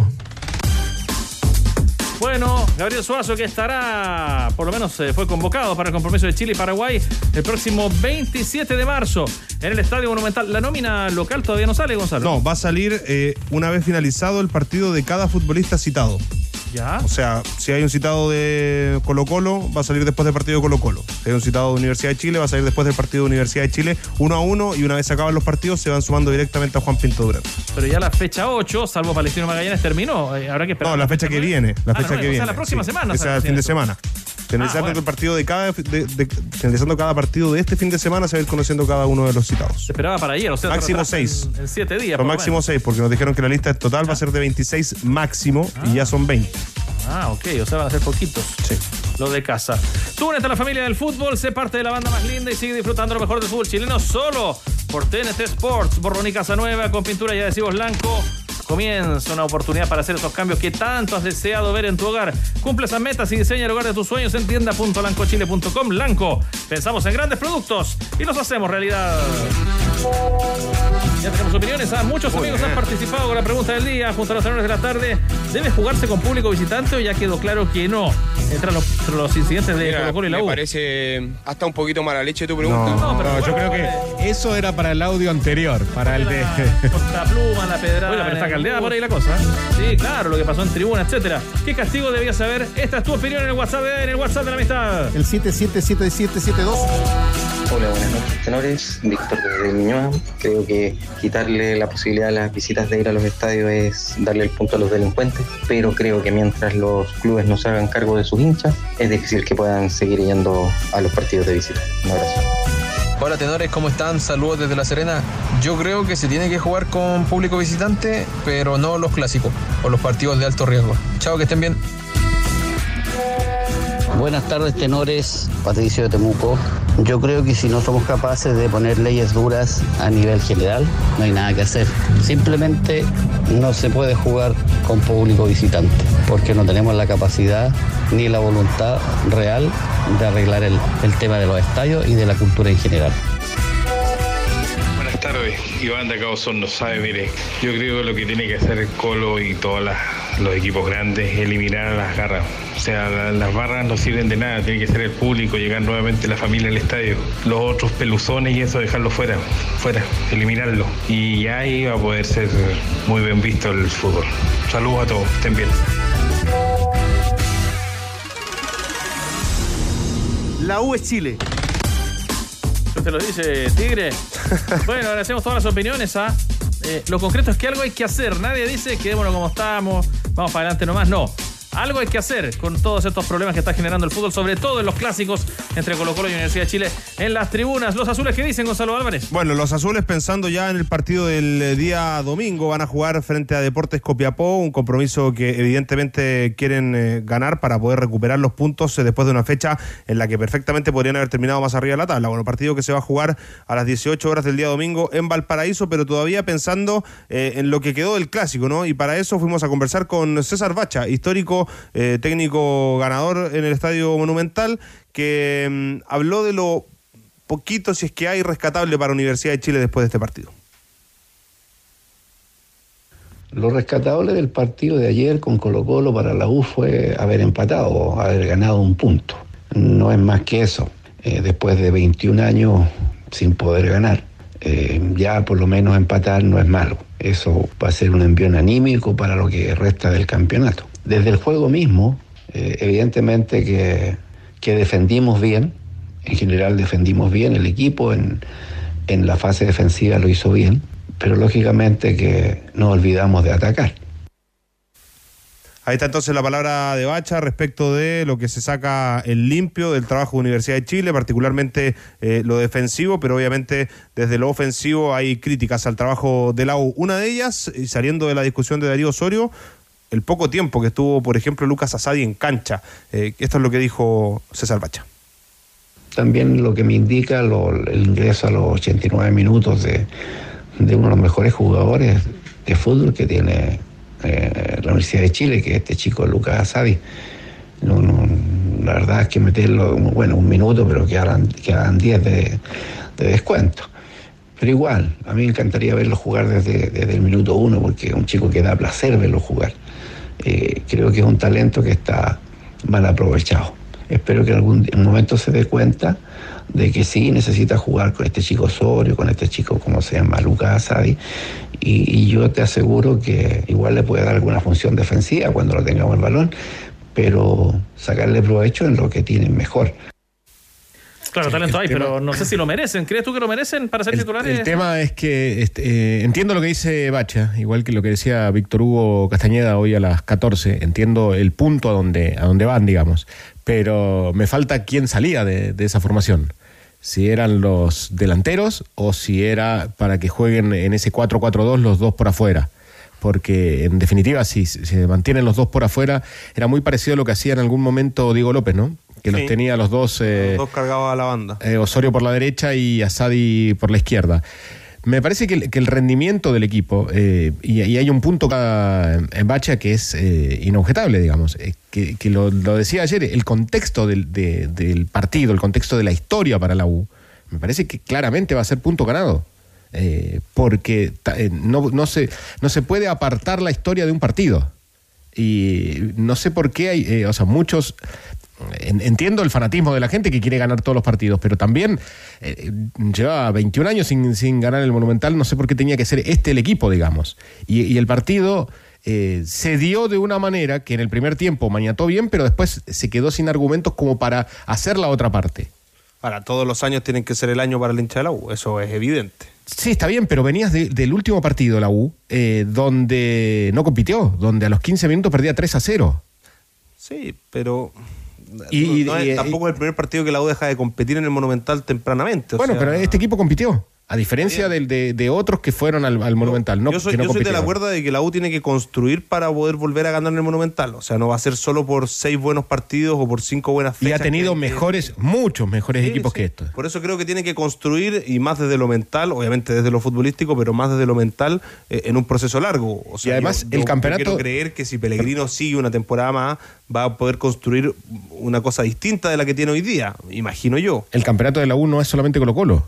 Bueno, Gabriel Suazo, que estará, por lo menos eh, fue convocado para el compromiso de Chile y Paraguay el próximo veintisiete de marzo en el Estadio Monumental. La nómina local todavía no sale, Gonzalo. No, va a salir eh, una vez finalizado el partido de cada futbolista citado. ¿Ya? O sea, si hay un citado de Colo-Colo, va a salir después del partido de Colo-Colo. Si hay un citado de Universidad de Chile, va a salir después del partido de Universidad de Chile, uno a uno, y una vez se acaban los partidos, se van sumando directamente a Juan Pinto Durán. Pero ya la fecha ocho, salvo Palestino Magallanes, terminó. Eh, habrá que esperar. No, la fecha que viene. La ah, fecha no, que o viene. sea, la próxima sí, semana. O sea, el fin de eso. semana. Finalizando, ah, bueno. el partido de cada, de, de, finalizando cada partido de este fin de semana, se va a ir conociendo cada uno de los citados. Se esperaba para ayer, o sea, máximo seis. En, en siete días. Lo máximo seis, porque nos dijeron que la lista total ah. va a ser de veintiséis máximo ah. y ya son veinte. Ah, ok, o sea, van a ser poquitos. Sí. Lo de casa. Tú únete a la familia del fútbol, sé parte de la banda más linda y sigue disfrutando lo mejor del fútbol chileno solo por T N T Sports. Borrón y Casa Nueva con pintura y adhesivos blanco. Comienza una oportunidad para hacer esos cambios que tanto has deseado ver en tu hogar. Cumple esas metas y diseña el hogar de tus sueños en tienda punto lanco chile punto com. Lanco, pensamos en grandes productos y los hacemos realidad. Ya tenemos opiniones. ¿ah? Muchos Muy amigos bien. han participado con la pregunta del día junto a los tenores de la tarde. ¿Debe jugarse con público visitante o ya quedó claro que no? Entre los, entre los incidentes de Colo Colo y la U. Me parece hasta un poquito mala leche tu pregunta. No, no, pero no, yo creo que eso era para el audio anterior, para el de... La pluma, la pedrada. Oiga, pero está caldeada por ahí la cosa. Sí, claro, lo que pasó en tribuna, etcétera. ¿Qué castigo debías saber? Esta es tu opinión en el WhatsApp de, en el WhatsApp de la amistad. El siete siete siete siete siete dos. Hola, buenas noches, tenores. Víctor desde Ñuñoa. Creo que quitarle la posibilidad a las visitas de ir a los estadios es darle el punto a los delincuentes, pero creo que mientras los clubes no se hagan cargo de sus hinchas, es difícil que puedan seguir yendo a los partidos de visita. Un abrazo. Hola tenores, ¿cómo están? Saludos desde La Serena. Yo creo que se tiene que jugar con público visitante, pero no los clásicos o los partidos de alto riesgo. Chao, que estén bien. Buenas tardes, tenores. Patricio de Temuco. Yo creo que si no somos capaces de poner leyes duras a nivel general, no hay nada que hacer. Simplemente no se puede jugar con público visitante, porque no tenemos la capacidad ni la voluntad real de arreglar el, el tema de los estadios y de la cultura en general. Buenas tardes, Iván de Cabo Son no sabe, mire, yo creo que lo que tiene que hacer el Colo y todos los equipos grandes es eliminar a las garras. O sea, la, las barras no sirven de nada, tiene que ser el público, llegar nuevamente la familia al estadio. Los otros peluzones y eso, dejarlo fuera, fuera, eliminarlo. Y ya ahí va a poder ser muy bien visto el fútbol. Saludos a todos, estén bien. La U es Chile. Usted lo dice, Tigre. Bueno, agradecemos todas las opiniones. ¿ah? Eh, lo concreto es que algo hay que hacer. Nadie dice quedémonos como estamos, vamos para adelante nomás. No. Algo hay que hacer con todos estos problemas que está generando el fútbol, sobre todo en los clásicos entre Colo Colo y Universidad de Chile. En las tribunas, ¿los azules qué dicen, Gonzalo Álvarez? Bueno, los azules, pensando ya en el partido del día domingo, van a jugar frente a Deportes Copiapó, un compromiso que evidentemente quieren eh, ganar para poder recuperar los puntos eh, después de una fecha en la que perfectamente podrían haber terminado más arriba de la tabla. Bueno, partido que se va a jugar a las dieciocho horas del día domingo en Valparaíso, pero todavía pensando eh, en lo que quedó del clásico, ¿no? Y para eso fuimos a conversar con César Bacha, histórico Eh, técnico ganador en el Estadio Monumental, que mm, habló de lo poquito, si es que hay, rescatable para Universidad de Chile después de este partido. Lo rescatable del partido de ayer con Colo Colo para la U fue haber empatado, haber ganado un punto. No es más que eso. Eh, después de veintiún años sin poder ganar, eh, ya por lo menos empatar no es malo. Eso va a ser un envión anímico para lo que resta del campeonato. Desde el juego mismo, eh, evidentemente que, que defendimos bien, en general defendimos bien, el equipo en, en la fase defensiva lo hizo bien, pero lógicamente que no olvidamos de atacar. Ahí está entonces la palabra de Bacha respecto de lo que se saca en limpio del trabajo de Universidad de Chile, particularmente eh, lo defensivo, pero obviamente desde lo ofensivo hay críticas al trabajo de la U. Una de ellas, y saliendo de la discusión de Darío Osorio, el poco tiempo que estuvo, por ejemplo, Lucas Asadi en cancha. Eh, esto es lo que dijo César Bacha. También lo que me indica lo, el ingreso a los ochenta y nueve minutos de, de uno de los mejores jugadores de fútbol que tiene eh, la Universidad de Chile, que es este chico Lucas Asadi. No, no, la verdad es que meterlo, bueno, un minuto, pero quedaban, quedaban diez de, de descuento. Pero igual, a mí me encantaría verlo jugar desde, desde el minuto uno, porque es un chico que da placer verlo jugar. Eh, creo que es un talento que está mal aprovechado. Espero que en algún en un momento se dé cuenta de que sí necesita jugar con este chico Osorio, con este chico, como se llama, Lucas Asadi, y, y yo te aseguro que igual le puede dar alguna función defensiva cuando lo tengamos el balón, pero sacarle provecho en lo que tienen mejor. Claro, talento hay, pero no sé si lo merecen. ¿Crees tú que lo merecen para ser el, titulares? El tema es que este, eh, entiendo lo que dice Bacha, igual que lo que decía Víctor Hugo Castañeda hoy a las catorce. Entiendo el punto a donde, a donde van, digamos, pero me falta quién salía de, de esa formación. Si eran los delanteros o si era para que jueguen en ese cuatro cuatro dos los dos por afuera. Porque en definitiva, si se mantienen los dos por afuera, era muy parecido a lo que hacía en algún momento Diego López, ¿no? Que sí, los tenía los dos... Eh, los dos cargados a la banda. Eh, Osorio por la derecha y Asadi por la izquierda. Me parece que el, que el rendimiento del equipo, eh, y, y hay un punto en, en Bacha que es eh, inobjetable, digamos, eh, que, que lo, lo decía ayer, el contexto del, de, del partido, el contexto de la historia para la U, me parece que claramente va a ser punto ganado. Eh, porque eh, no, no, se, no se puede apartar la historia de un partido. Y no sé por qué hay, eh, o sea, muchos... Entiendo el fanatismo de la gente que quiere ganar todos los partidos, pero también eh, lleva veintiún años sin, sin ganar el Monumental, no sé por qué tenía que ser este el equipo, digamos. Y, y el partido eh, se dio de una manera que en el primer tiempo maniató bien, pero después se quedó sin argumentos como para hacer la otra parte. Ahora, todos los años tienen que ser el año para el hincha de la U, eso es evidente. Sí, está bien, pero venías de, del último partido de la U, eh, donde no compitió, donde a los quince minutos perdía tres a cero. Sí, pero... Y, no, no es, y, tampoco es el primer partido que la U deja de competir en el Monumental tempranamente. O bueno, sea, pero este equipo compitió, a diferencia de, de, de otros que fueron al, al Monumental. No, yo soy, que no yo soy de la acuerdo de que la U tiene que construir para poder volver a ganar en el Monumental. O sea, no va a ser solo por seis buenos partidos o por cinco buenas fechas. Y ha tenido que, mejores, que, muchos mejores sí, equipos sí. que estos. Por eso creo que tiene que construir, y más desde lo mental, obviamente desde lo futbolístico, pero más desde lo mental, eh, en un proceso largo. O sea, y además yo, el yo, campeonato... Yo quiero creer que si Pellegrino sigue una temporada más, va a poder construir una cosa distinta de la que tiene hoy día, imagino yo. El campeonato de la U no es solamente Colo-Colo.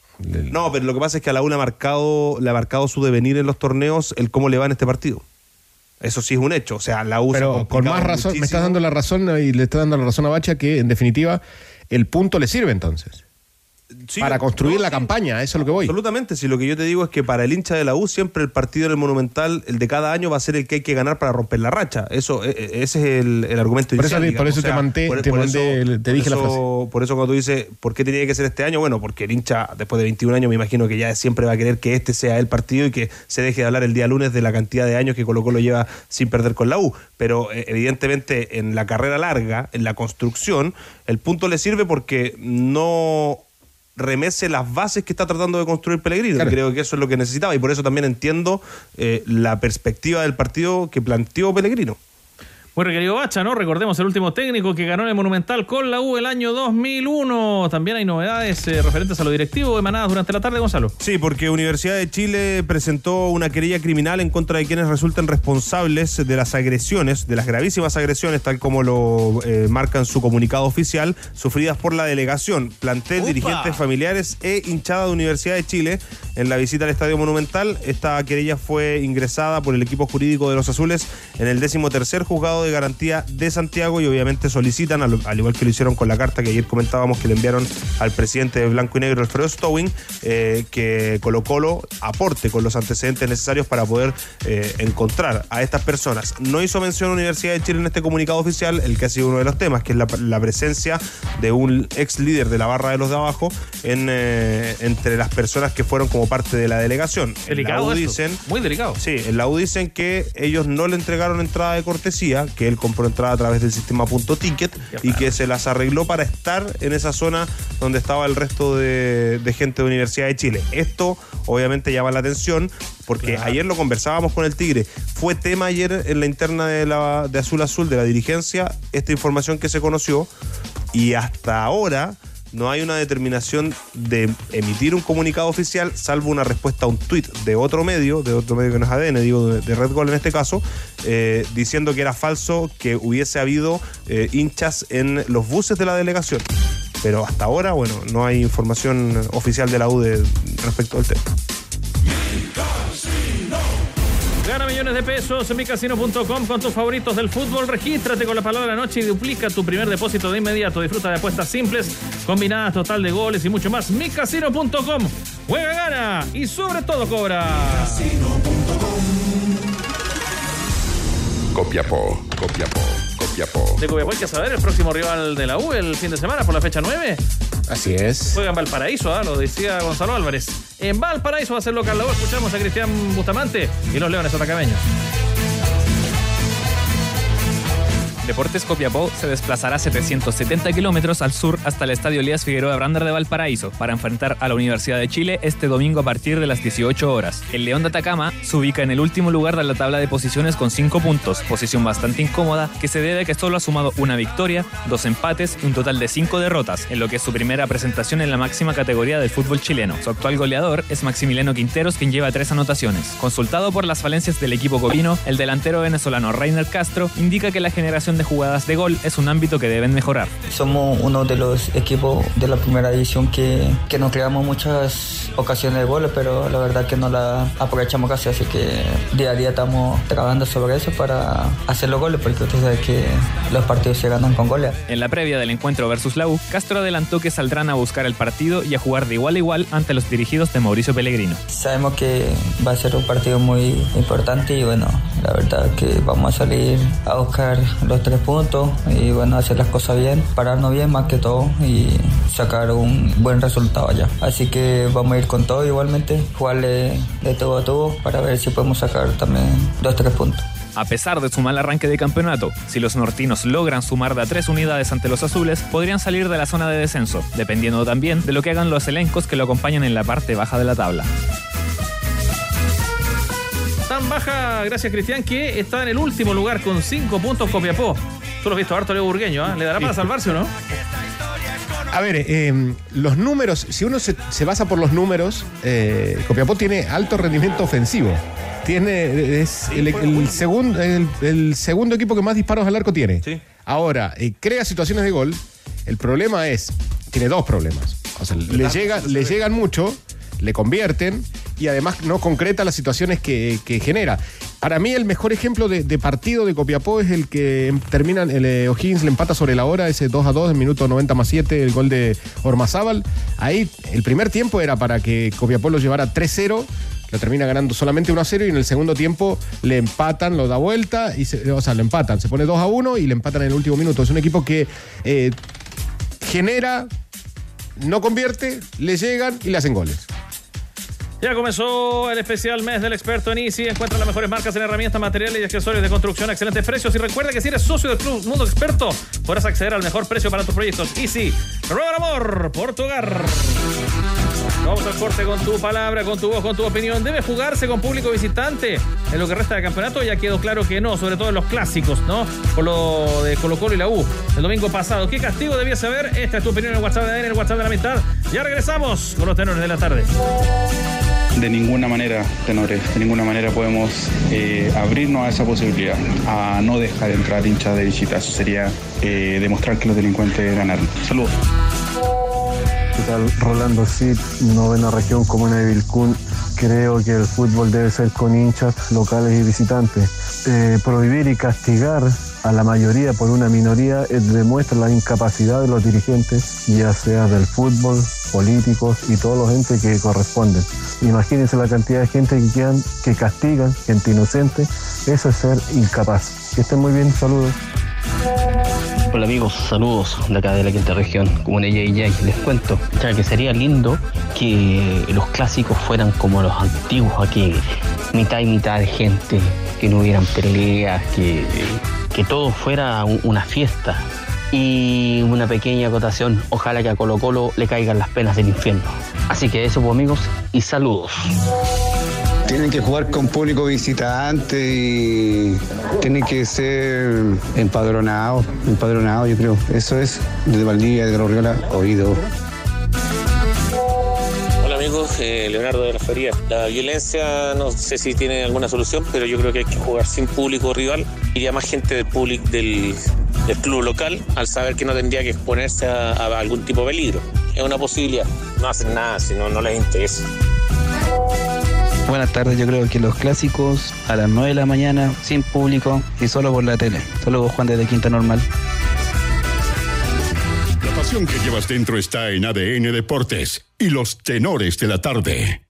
No, pero lo que pasa es que a la U le ha marcado, le ha marcado su devenir en los torneos el cómo le va en este partido. Eso sí es un hecho. O sea, la U pero con más razón, muchísimo. Me estás dando la razón y le estás dando la razón a Bacha que en definitiva el punto le sirve entonces. Sí, para construir no, la sí. campaña, eso es lo que voy. Absolutamente, si lo que yo te digo es que para el hincha de la U siempre el partido en el Monumental, el de cada año va a ser el que hay que ganar para romper la racha. Eso, ese es el, el argumento por inicial. Eso, por eso o sea, te, manté, por, te, por mandé, eso, te dije por eso, la frase. Por eso cuando tú dices, ¿por qué tenía que ser este año? Bueno, porque el hincha después de veintiún años me imagino que ya siempre va a querer que este sea el partido y que se deje de hablar el día lunes de la cantidad de años que Colo-Colo lleva sin perder con la U. Pero evidentemente en la carrera larga, en la construcción, el punto le sirve porque no... remece las bases que está tratando de construir Pellegrino. Claro. Creo que eso es lo que necesitaba y por eso también entiendo eh, la perspectiva del partido que planteó Pellegrino. Muy requerido Bacha, ¿no? Recordemos el último técnico que ganó en el Monumental con la U el año dos mil uno. También hay novedades eh, referentes a lo directivo emanadas durante la tarde, Gonzalo. Sí, porque Universidad de Chile presentó una querella criminal en contra de quienes resultan responsables de las agresiones, de las gravísimas agresiones, tal como lo eh, marca en su comunicado oficial, sufridas por la delegación, plantel, ¡Upa! dirigentes, familiares e hinchada de Universidad de Chile en la visita al Estadio Monumental. Esta querella fue ingresada por el equipo jurídico de los Azules en el décimo tercer juzgado de garantía de Santiago y obviamente solicitan, al, al igual que lo hicieron con la carta que ayer comentábamos que le enviaron al presidente de Blanco y Negro, Alfredo Stowing, eh, que Colo-Colo aporte con los antecedentes necesarios para poder eh, encontrar a estas personas. No hizo mención a Universidad de Chile en este comunicado oficial, el que ha sido uno de los temas, que es la, la presencia de un ex líder de la barra de los de abajo en, eh, entre las personas que fueron como parte de la delegación. Delicado en la U esto. Dicen, muy delicado. Sí, en la U dicen que ellos no le entregaron entrada de cortesía, que él compró entrada a través del sistema Punto Ticket y que se las arregló para estar en esa zona donde estaba el resto de, de gente de Universidad de Chile. Esto obviamente llama la atención porque claro. ayer lo conversábamos con el Tigre. Fue tema ayer en la interna de, la, de Azul Azul, de la dirigencia, esta información que se conoció y hasta ahora no hay una determinación de emitir un comunicado oficial, salvo una respuesta a un tuit de otro medio, de otro medio que no es A D N, digo, de, de Red Gol en este caso, eh, diciendo que era falso que hubiese habido eh, hinchas en los buses de la delegación. Pero hasta ahora, bueno, no hay información oficial de la U de, respecto al tema. Gana millones de pesos en mi casino punto com con tus favoritos del fútbol. Regístrate con la palabra noche y duplica tu primer depósito de inmediato. Disfruta de apuestas simples, combinadas, total de goles y mucho más. mi casino punto com. Juega, gana y sobre todo cobra. Casino punto com. Copiapó, Copiapó, Copiapó. De Copiapó hay que saber el próximo rival de la U el fin de semana por la fecha nueve. Así es. Juega en Valparaíso, ¿eh? Lo decía Gonzalo Álvarez. En Valparaíso va a ser local la U. Escuchamos a Cristian Bustamante y los Leones Atacameños. Deportes Copiapó se desplazará setecientos setenta kilómetros al sur hasta el Estadio Elías Figueroa Brander de Valparaíso para enfrentar a la Universidad de Chile este domingo a partir de las dieciocho horas. El León de Atacama se ubica en el último lugar de la tabla de posiciones con cinco puntos, posición bastante incómoda que se debe a que solo ha sumado una victoria, dos empates y un total de cinco derrotas, en lo que es su primera presentación en la máxima categoría del fútbol chileno. Su actual goleador es Maximiliano Quinteros, quien lleva tres anotaciones. Consultado por las falencias del equipo copino, el delantero venezolano Reiner Castro indica que la generación de jugadas de gol es un ámbito que deben mejorar. Somos uno de los equipos de la primera división que, que nos creamos muchas ocasiones de goles, pero la verdad que no la aprovechamos casi, así que día a día estamos trabajando sobre eso para hacer los goles, porque usted sabe que los partidos se ganan con goles. En la previa del encuentro versus la U, Castro adelantó que saldrán a buscar el partido y a jugar de igual a igual ante los dirigidos de Mauricio Pellegrino. Sabemos que va a ser un partido muy importante y bueno, la verdad que vamos a salir a buscar los tres puntos y bueno, hacer las cosas bien, pararnos bien más que todo y sacar un buen resultado allá. Así que vamos a ir con todo igualmente, jugarle de todo a todo para ver si podemos sacar también dos tres puntos. A pesar de su mal arranque de campeonato, si los nortinos logran sumar de a tres unidades ante los azules, podrían salir de la zona de descenso, dependiendo también de lo que hagan los elencos que lo acompañan en la parte baja de la tabla. Tan baja, gracias Cristian, que está en el último lugar con cinco puntos Copiapó. Tú lo has visto harto, Leo Burgueño, ¿eh? ¿Le dará para salvarse o no? A ver, eh, los números, si uno se, se basa por los números, eh, Copiapó tiene alto rendimiento ofensivo. Tiene, es el, el, segundo, el, el segundo equipo que más disparos al arco tiene. Sí. Ahora, eh, crea situaciones de gol. El problema es, tiene dos problemas. O sea, le, llega, le llegan mucho, le convierten y además no concreta las situaciones que, que genera. Para mí el mejor ejemplo de, de partido de Copiapó es el que termina, el eh, O'Higgins le empata sobre la hora, ese dos a dos en minuto noventa más siete, el gol de Ormazábal. Ahí el primer tiempo era para que Copiapó lo llevara tres cero, lo termina ganando solamente uno a cero y en el segundo tiempo le empatan, lo da vuelta, y se, o sea, lo empatan, se pone dos a uno y le empatan en el último minuto. Es un equipo que eh, genera, no convierte, le llegan y le hacen goles. Ya comenzó el especial mes del experto en Easy. Encuentra las mejores marcas en herramientas, materiales y accesorios de construcción a excelentes precios. Y recuerda que si eres socio del Club Mundo Experto, podrás acceder al mejor precio para tus proyectos. Easy, renueva el amor por tu hogar. Vamos al corte con tu palabra, con tu voz, con tu opinión. ¿Debe jugarse con público visitante en lo que resta de campeonato? Ya quedó claro que no, sobre todo en los clásicos, ¿no? Por lo de Colo-Colo y la U el domingo pasado. ¿Qué castigo debiese haber? Esta es tu opinión en el WhatsApp de A D N, en el WhatsApp de la amistad. Ya regresamos con los tenores de la tarde. De ninguna manera, tenores, de ninguna manera podemos eh, abrirnos a esa posibilidad, a no dejar entrar hinchas de visita. Eso sería eh, demostrar que los delincuentes ganaron. Saludos. ¿Qué tal? Rolando Cid, novena región, comuna de Vilcún. Creo que el fútbol debe ser con hinchas locales y visitantes. Eh, prohibir y castigar a la mayoría por una minoría eh, demuestra la incapacidad de los dirigentes, ya sea del fútbol, políticos y todos los entes que corresponden. Imagínense la cantidad de gente que quedan, que castigan, gente inocente. Eso es ser incapaz. Que estén muy bien, saludos. Hola amigos, saludos de acá de la quinta región, comuna de Yayay. Les cuento, ya que sería lindo que los clásicos fueran como los antiguos, aquí mitad y mitad de gente, que no hubieran peleas, que, que todo fuera un, una fiesta. Y una pequeña acotación, ojalá que a Colo Colo le caigan las penas del infierno. Así que eso pues amigos, y saludos. Tienen que jugar con público visitante y tienen que ser empadronados, empadronados yo creo. Eso es, desde Valdivia, de Orriola, oído. Hola amigos, eh, Leonardo de la Feria. La violencia no sé si tiene alguna solución, pero yo creo que hay que jugar sin público rival. Iría más gente del público del, del club local al saber que no tendría que exponerse a, a algún tipo de peligro. Es una posibilidad. No hacen nada si no, no les interesa. Buenas tardes, yo creo que los clásicos a las nueve de la mañana, sin público y solo por la tele. Solo Juan desde Quinta Normal. La pasión que llevas dentro está en A D N Deportes y los tenores de la tarde.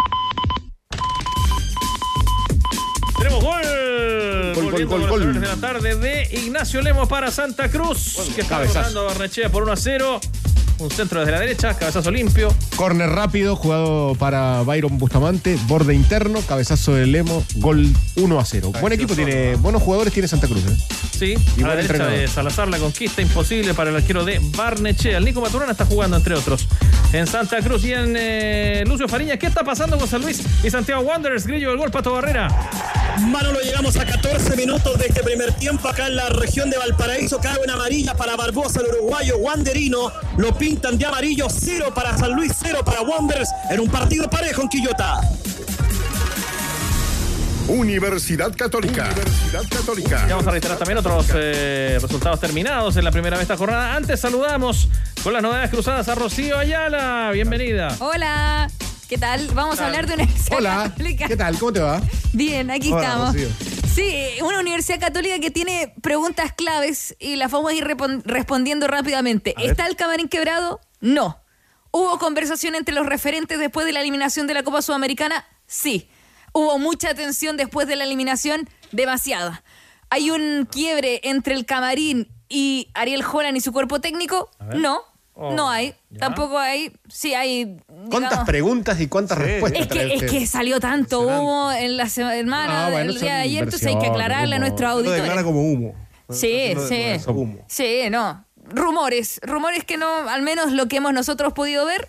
Tenemos gol. Gol, gol, gol, gol. De la tarde de Ignacio Lemos para Santa Cruz, que está ganando a Barnechea por uno a cero. un centro desde la derecha, cabezazo limpio. Corner rápido, jugado para Byron Bustamante, borde interno, cabezazo de Lemo, gol uno a cero. Buen equipo tiene, buenos jugadores tiene Santa Cruz, ¿eh? Sí, Y a la buen derecha entrenador. de Salazar, la conquista imposible para el arquero de Barnechea. El Nico Maturana está jugando, entre otros, en Santa Cruz y en eh, Lucio Fariña. ¿Qué está pasando con San Luis y Santiago Wanderers? Grillo, el gol, Pato Barrera. Manolo, llegamos a catorce minutos de este primer tiempo acá en la región de Valparaíso. Cae una amarilla para Barbosa, el uruguayo wanderino. Lo pintan de amarillo, cero para San Luis, cero para Wanderers en un partido parejo en Quillota. Universidad Católica. Universidad Católica. Ya vamos a reiterar también otros eh, resultados terminados en la primera de esta jornada. Antes saludamos con las novedades cruzadas a Rocío Ayala. Bienvenida. Hola, ¿qué tal? Vamos a hablar de una universidad Hola, católica. ¿qué tal? ¿Cómo te va? Bien, aquí Hola, estamos. Rocío. Sí, una universidad católica que tiene preguntas claves y las vamos a ir repon- respondiendo rápidamente. ¿Está el camarín quebrado? No. ¿Hubo conversación entre los referentes después de la eliminación de la Copa Sudamericana? Sí. ¿Hubo mucha tensión después de la eliminación? Demasiada. ¿Hay un quiebre entre el camarín y Ariel Holland y su cuerpo técnico? No. Oh, no hay. ¿ya? Tampoco hay. Sí, hay. ¿Cuántas digamos, preguntas y cuántas respuestas es que, trae es usted? que salió tanto humo en la semana Ah, bueno, del día de son ayer, entonces hay que aclararle a nuestros Lo declara auditores. como humo. Sí, Lo- sí. lo- humo. Sí, no. Rumores, rumores que no, al menos lo que hemos nosotros podido ver,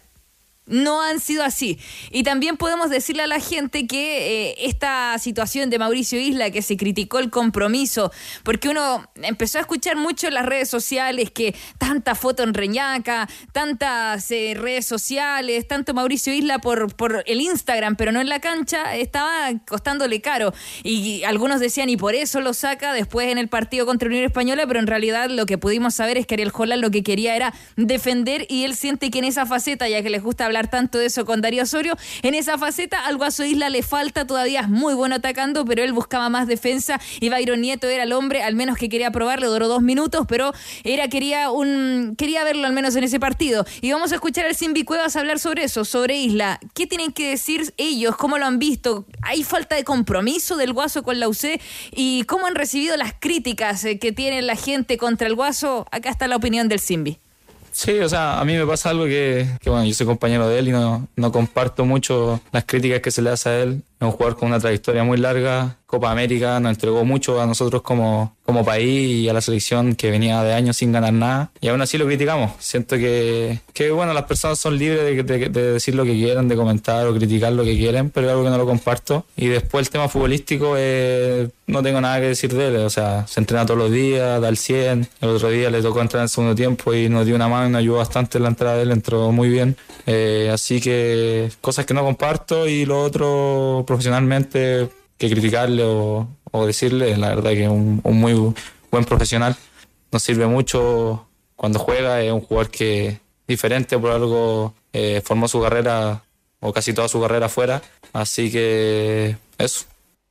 no han sido así. Y también podemos decirle a la gente que eh, esta situación de Mauricio Isla, que se criticó el compromiso, porque uno empezó a escuchar mucho en las redes sociales que tanta foto en Reñaca, tantas eh, redes sociales, tanto Mauricio Isla por, por el Instagram, pero no en la cancha, estaba costándole caro. Y algunos decían, y por eso lo saca después en el partido contra Unión Española, pero en realidad lo que pudimos saber es que Ariel Holland lo que quería era defender, y él siente que en esa faceta, ya que les gusta hablar tanto de eso con Darío Osorio, en esa faceta al Guaso Isla le falta todavía, es muy bueno atacando, pero él buscaba más defensa y Byron Nieto era el hombre, al menos que quería probarle, duró dos minutos, pero era quería un quería verlo al menos en ese partido. Y vamos a escuchar al Simbi Cuevas hablar sobre eso, sobre Isla. ¿Qué tienen que decir ellos? ¿Cómo lo han visto? ¿Hay falta de compromiso del Guaso con la U C? ¿Y cómo han recibido las críticas eh, que tiene la gente contra el Guaso? Acá está la opinión del Simbi. Sí, o sea, a mí me pasa algo que, que bueno, yo soy compañero de él y no, no comparto mucho las críticas que se le hace a él. Es un jugador con una trayectoria muy larga, Copa América, nos entregó mucho a nosotros como, como país y a la selección que venía de años sin ganar nada. Y aún así lo criticamos. Siento que, que bueno, las personas son libres de, de, de decir lo que quieran, de comentar o criticar lo que quieren, pero es algo que no lo comparto. Y después el tema futbolístico, eh, no tengo nada que decir de él. O sea, se entrena todos los días, da el cien. El otro día le tocó entrar en el segundo tiempo y nos dio una mano y nos ayudó bastante en la entrada de él, entró muy bien. Eh, así que cosas que no comparto, y lo otro profesionalmente que criticarle o, o decirle, la verdad que es un, un muy buen profesional, nos sirve mucho cuando juega, es un jugador que es diferente, por algo eh, formó su carrera o casi toda su carrera afuera, así que eso.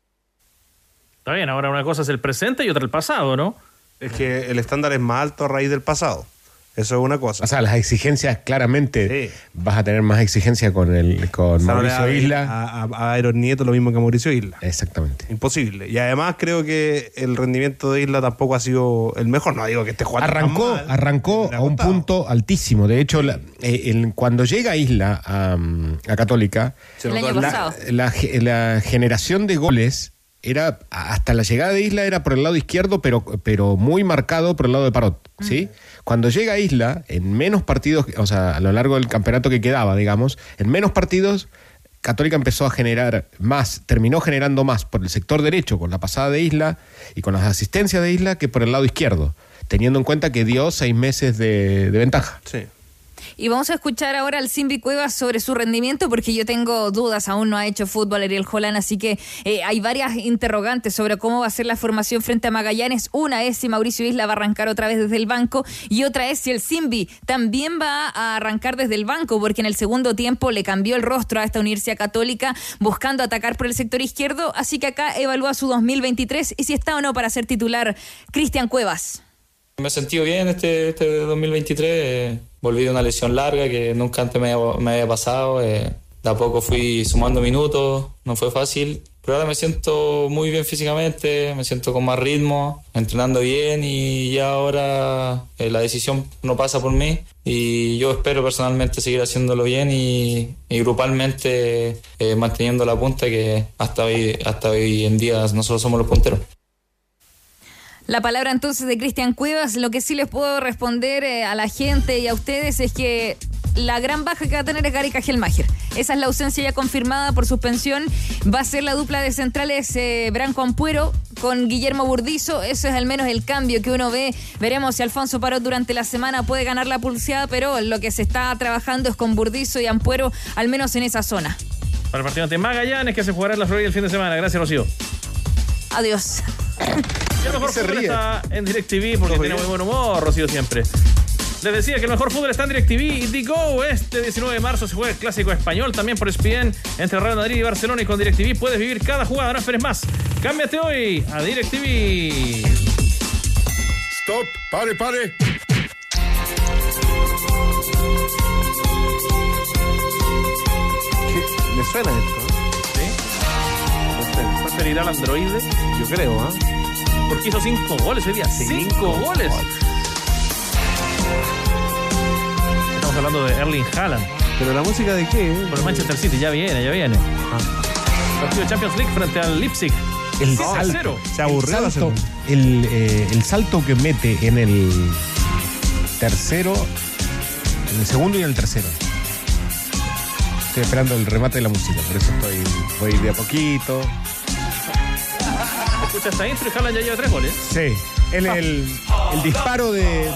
Está bien, ahora una cosa es el presente y otra el pasado, ¿no? Es que el estándar es más alto a raíz del pasado. Eso es una cosa. O sea, las exigencias, claramente, vas a tener más exigencia con el con O sea, no le Mauricio da Isla. A, a, a Aaron Nieto lo mismo que a Mauricio Isla. Exactamente. Imposible. Y además creo que el rendimiento de Isla tampoco ha sido el mejor. No digo que esté jugando Arrancó, tan mal. arrancó a un punto altísimo. De hecho, la- eh, el- cuando llega Isla a, a Católica, El año la, pasado. la ge- la generación de goles era, hasta la llegada de Isla era por el lado izquierdo, pero, pero muy marcado por el lado de Parot, ¿sí? Cuando llega Isla, en menos partidos, o sea, a lo largo del campeonato que quedaba, digamos, en menos partidos, Católica empezó a generar más, terminó generando más por el sector derecho con la pasada de Isla y con las asistencias de Isla que por el lado izquierdo, teniendo en cuenta que dio seis meses de, de ventaja. Sí. Y vamos a escuchar ahora al Simbi Cuevas sobre su rendimiento, porque yo tengo dudas, aún no ha hecho fútbol Ariel Holland, así que eh, hay varias interrogantes sobre cómo va a ser la formación frente a Magallanes. Una es si Mauricio Isla va a arrancar otra vez desde el banco, y otra es si el Simbi también va a arrancar desde el banco, porque en el segundo tiempo le cambió el rostro a esta Universidad Católica buscando atacar por el sector izquierdo, así que acá evalúa su dos mil veintitrés y si está o no para ser titular Cristian Cuevas. Me he sentido bien este, este dos mil veintitrés, eh, volví de una lesión larga que nunca antes me había, me había pasado, eh, de a poco fui sumando minutos, no fue fácil, pero ahora me siento muy bien físicamente, me siento con más ritmo, entrenando bien y ya ahora eh, la decisión no pasa por mí y yo espero personalmente seguir haciéndolo bien y, y grupalmente eh, manteniendo la punta que hasta hoy, hasta hoy en día nosotros somos los punteros. La palabra entonces de Cristian Cuevas. Lo que sí les puedo responder eh, a la gente y a ustedes es que la gran baja que va a tener es Gary Cajelmacher. Esa es la ausencia ya confirmada por suspensión. Va a ser la dupla de centrales eh, Branco Ampuero con Guillermo Burdizo. Eso es al menos el cambio que uno ve. Veremos si Alfonso Parot durante la semana puede ganar la pulseada, pero lo que se está trabajando es con Burdizo y Ampuero, al menos en esa zona. Para el partido ante Magallanes, que se jugará en la Florida el fin de semana. Gracias, Rocío. Adiós. Y el mejor fútbol está en DirecTV porque tiene muy buen humor, Rocío, siempre. Les decía que el mejor fútbol está en DirecTV y Digo. Este diecinueve de marzo se juega el Clásico Español, también por E S P N, entre Real Madrid y Barcelona. Y con DirecTV puedes vivir cada jugada, no esperes más. Cámbiate hoy a DirecTV. Stop, pare, pare. Me suena esto. ¿Preferirá al androide? Yo creo, ¿ah? ¿eh? Porque hizo cinco goles hoy día. Cinco, cinco goles. Estamos hablando de Erling Haaland. ¿Pero la música de qué? Por el Manchester City, ya viene, ya viene. Ah. Partido de Champions League frente al Leipzig. El salto, se aburrió el salto, el, eh, el salto que mete en el tercero, en el segundo y en el tercero. Estoy esperando el remate de la música, por eso estoy voy de a poquito. Escucha esta intro y Haaland ya lleva tres goles. Sí, el, el, el disparo de... de...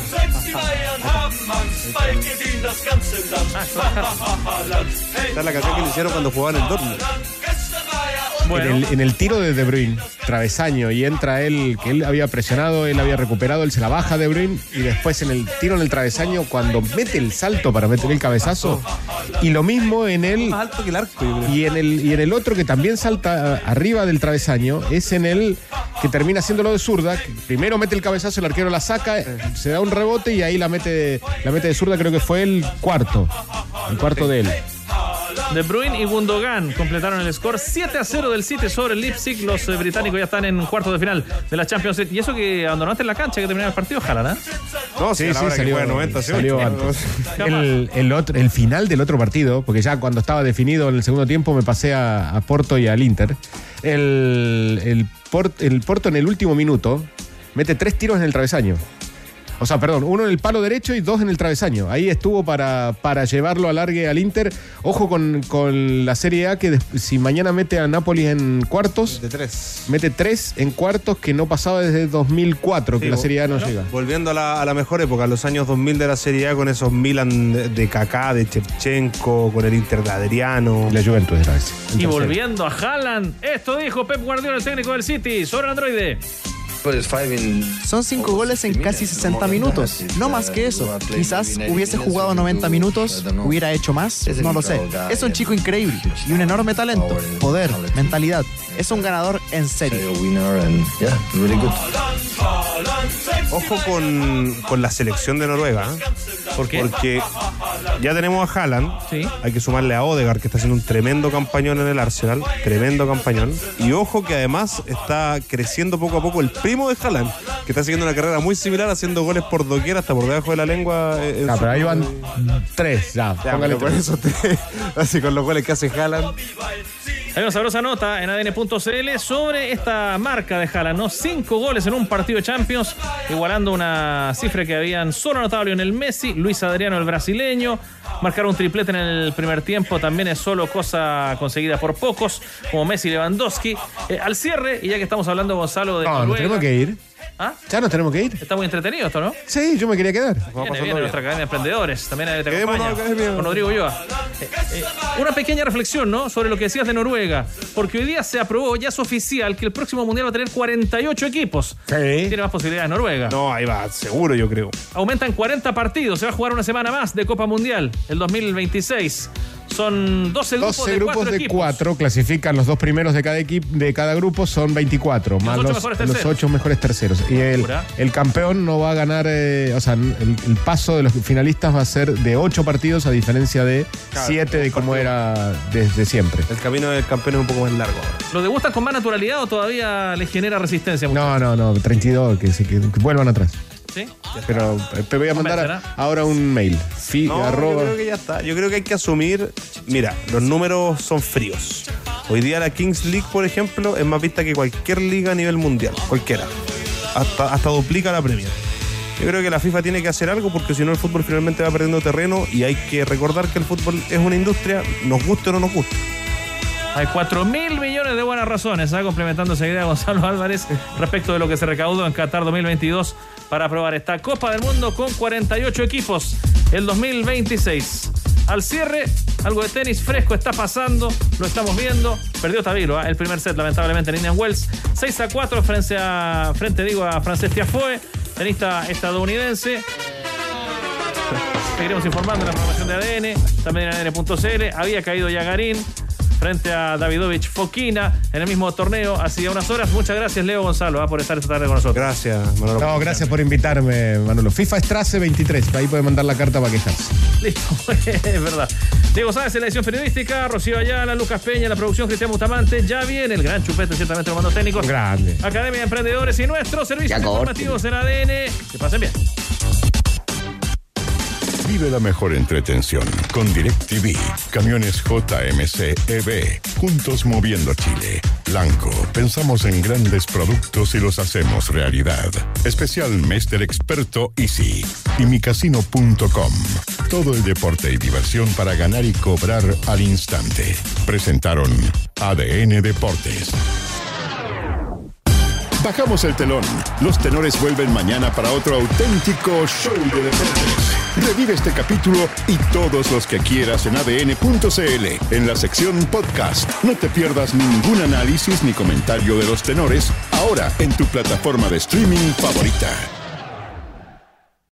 Esta es la canción que le hicieron cuando jugaban en Dortmund. Bueno. En, el, en el tiro de De Bruyne, travesaño, y entra él, que él había presionado, él había recuperado, él se la baja De Bruyne, y después en el tiro en el travesaño, cuando mete el salto para meter el cabezazo, y lo mismo en el... Más alto que el arco, yo creo. Y en el, y en el otro que también salta arriba del travesaño, es en el que termina haciéndolo de zurda, que primero mete el cabezazo, el arquero la saca, se da un rebote y ahí la mete, la mete de zurda, creo que fue el cuarto, el cuarto de él. De Bruyne y Gundogan completaron el score siete a cero del City sobre el Leipzig. Los eh, británicos ya están en cuartos de final de la Champions League. Y eso que abandonaste en la cancha que terminaba el partido, Haaland, ¿eh? No, sí, sí, sí salió, noventa, salió antes. El, el, otro, el final del otro partido, porque ya cuando estaba definido en el segundo tiempo me pasé a, a Porto y al Inter. El, el, Port, el Porto en el último minuto mete tres tiros en el travesaño. O sea, perdón, uno en el palo derecho y dos en el travesaño. Ahí estuvo para, para llevarlo a largue al Inter. Ojo con, con la Serie A, que de, si mañana mete a Napoli en cuartos, de tres. mete tres en cuartos, que no pasaba desde dos mil cuatro, sí, que la Serie A no bueno, llega. Volviendo a la, a la mejor época, los años dos mil de la Serie A, con esos Milan de, de Kaká, de Shevchenko, con el Inter de Adriano. La Juventus era ese. Y volviendo a Haaland, esto dijo Pep Guardiola, el técnico del City, sobre el androide. Son cinco goles en casi sesenta minutos, no más que eso. Quizás hubiese jugado noventa minutos, hubiera hecho más, no lo sé. Es un chico increíble y un enorme talento, poder, mentalidad. Es un ganador en serio. Ojo con, con la selección de Noruega. ¿eh? ¿Por qué? Porque ya tenemos a Haaland, ¿sí? Hay que sumarle a Odegaard, que está haciendo un tremendo campañón en el Arsenal, tremendo campañón. Y ojo que además está creciendo poco a poco el primo de Haaland, que está siguiendo una carrera muy similar, haciendo goles por doquier, hasta por debajo de la lengua. Eh, ah, pero ahí van tres, ya. ya pero por eso tres, así con los goles que hace Haaland. Hay una sabrosa nota en A D N punto C L sobre esta marca de Haaland, ¿no? Cinco goles en un partido de Champions, igualando una cifra que habían solo anotado Lionel Messi, Luis Adriano, el brasileño. Marcar un triplete en el primer tiempo también es solo cosa conseguida por pocos, como Messi y Lewandowski. Eh, al cierre, y ya que estamos hablando, Gonzalo, de no, Noruega... ¿nos tenemos que ir? ¿Ah? ¿Ya nos tenemos que ir? Está muy entretenido esto, ¿no? Sí, yo me quería quedar. Viene, viene nuestra Academia de Emprendedores. También te acompaña con Rodrigo Ulloa. Eh, eh, una pequeña reflexión, ¿no? Sobre lo que decías de Noruega. Porque hoy día se aprobó, ya es oficial, que el próximo Mundial va a tener cuarenta y ocho equipos. Sí. Tiene más posibilidades Noruega. No, ahí va, seguro, yo creo. Aumentan cuarenta partidos. Se va a jugar una semana más de Copa Mundial, el dos mil veintiséis. Son doce grupos doce de grupos cuatro de equipos. cuatro, clasifican los dos primeros de cada equipo, de cada grupo son veinticuatro, más ocho los, mejores los terceros. ocho mejores terceros. Y el, Pura. el campeón no va a ganar, eh, o sea, el, el paso de los finalistas va a ser de ocho partidos a diferencia de Claro, siete de como era desde siempre. El camino del campeón es un poco más largo ahora. ¿Lo degustan con más naturalidad o todavía les genera resistencia? No, no, no, treinta y dos, que, se- que, que vuelvan atrás. ¿Sí? Pero eh, te voy a mandar a- ahora un mail. Fi, No, arroba. yo creo que ya está. Yo creo que hay que asumir. Mira, los números son fríos. Hoy día la Kings League, por ejemplo, es más vista que cualquier liga a nivel mundial. Cualquiera. Hasta, hasta duplica la Premier. Yo creo que la FIFA tiene que hacer algo porque si no el fútbol finalmente va perdiendo terreno y hay que recordar que el fútbol es una industria, nos guste o no nos guste. Hay cuatro mil millones de buenas razones, ¿eh? Complementando esa idea Gonzalo Álvarez respecto de lo que se recaudó en Qatar dos mil veintidós para aprobar esta Copa del Mundo con cuarenta y ocho equipos el dos mil veintiséis. Al cierre, algo de tenis fresco está pasando, lo estamos viendo. Perdió Tabilo, ¿eh? El primer set lamentablemente en Indian Wells, seis a cuatro frente a, frente, digo, a Frances Tiafoe, tenista estadounidense. Seguiremos informando en la programación de A D N, también en A D N punto C L. Había caído Yagarín frente a Davidovich Fokina en el mismo torneo hacía unas horas. Muchas gracias, Leo Gonzalo, ¿eh? por estar esta tarde con nosotros. Gracias, Manolo. No, gracias por invitarme, Manolo. FIFA Strasse veintitrés, ahí puede mandar la carta para quejarse. Listo, es verdad. Diego Sáenz en la edición periodística, Rocío Ayala, Lucas Peña en la producción, Cristian Bustamante. Ya viene el gran chupete, ciertamente los mandos técnicos. Grande. Academia de Emprendedores y nuestros servicios informativos en A D N. Que pasen bien. Vive la mejor entretención con DirecTV. Camiones J M C E V. Juntos moviendo Chile. Blanco. Pensamos en grandes productos y los hacemos realidad. Especial mes del experto Easy. Y micasino punto com. Todo el deporte y diversión para ganar y cobrar al instante. Presentaron A D N Deportes. Bajamos el telón. Los tenores vuelven mañana para otro auténtico show de deportes. Revive este capítulo y todos los que quieras en A D N punto C L, en la sección podcast. No te pierdas ningún análisis ni comentario de los tenores, ahora en tu plataforma de streaming favorita.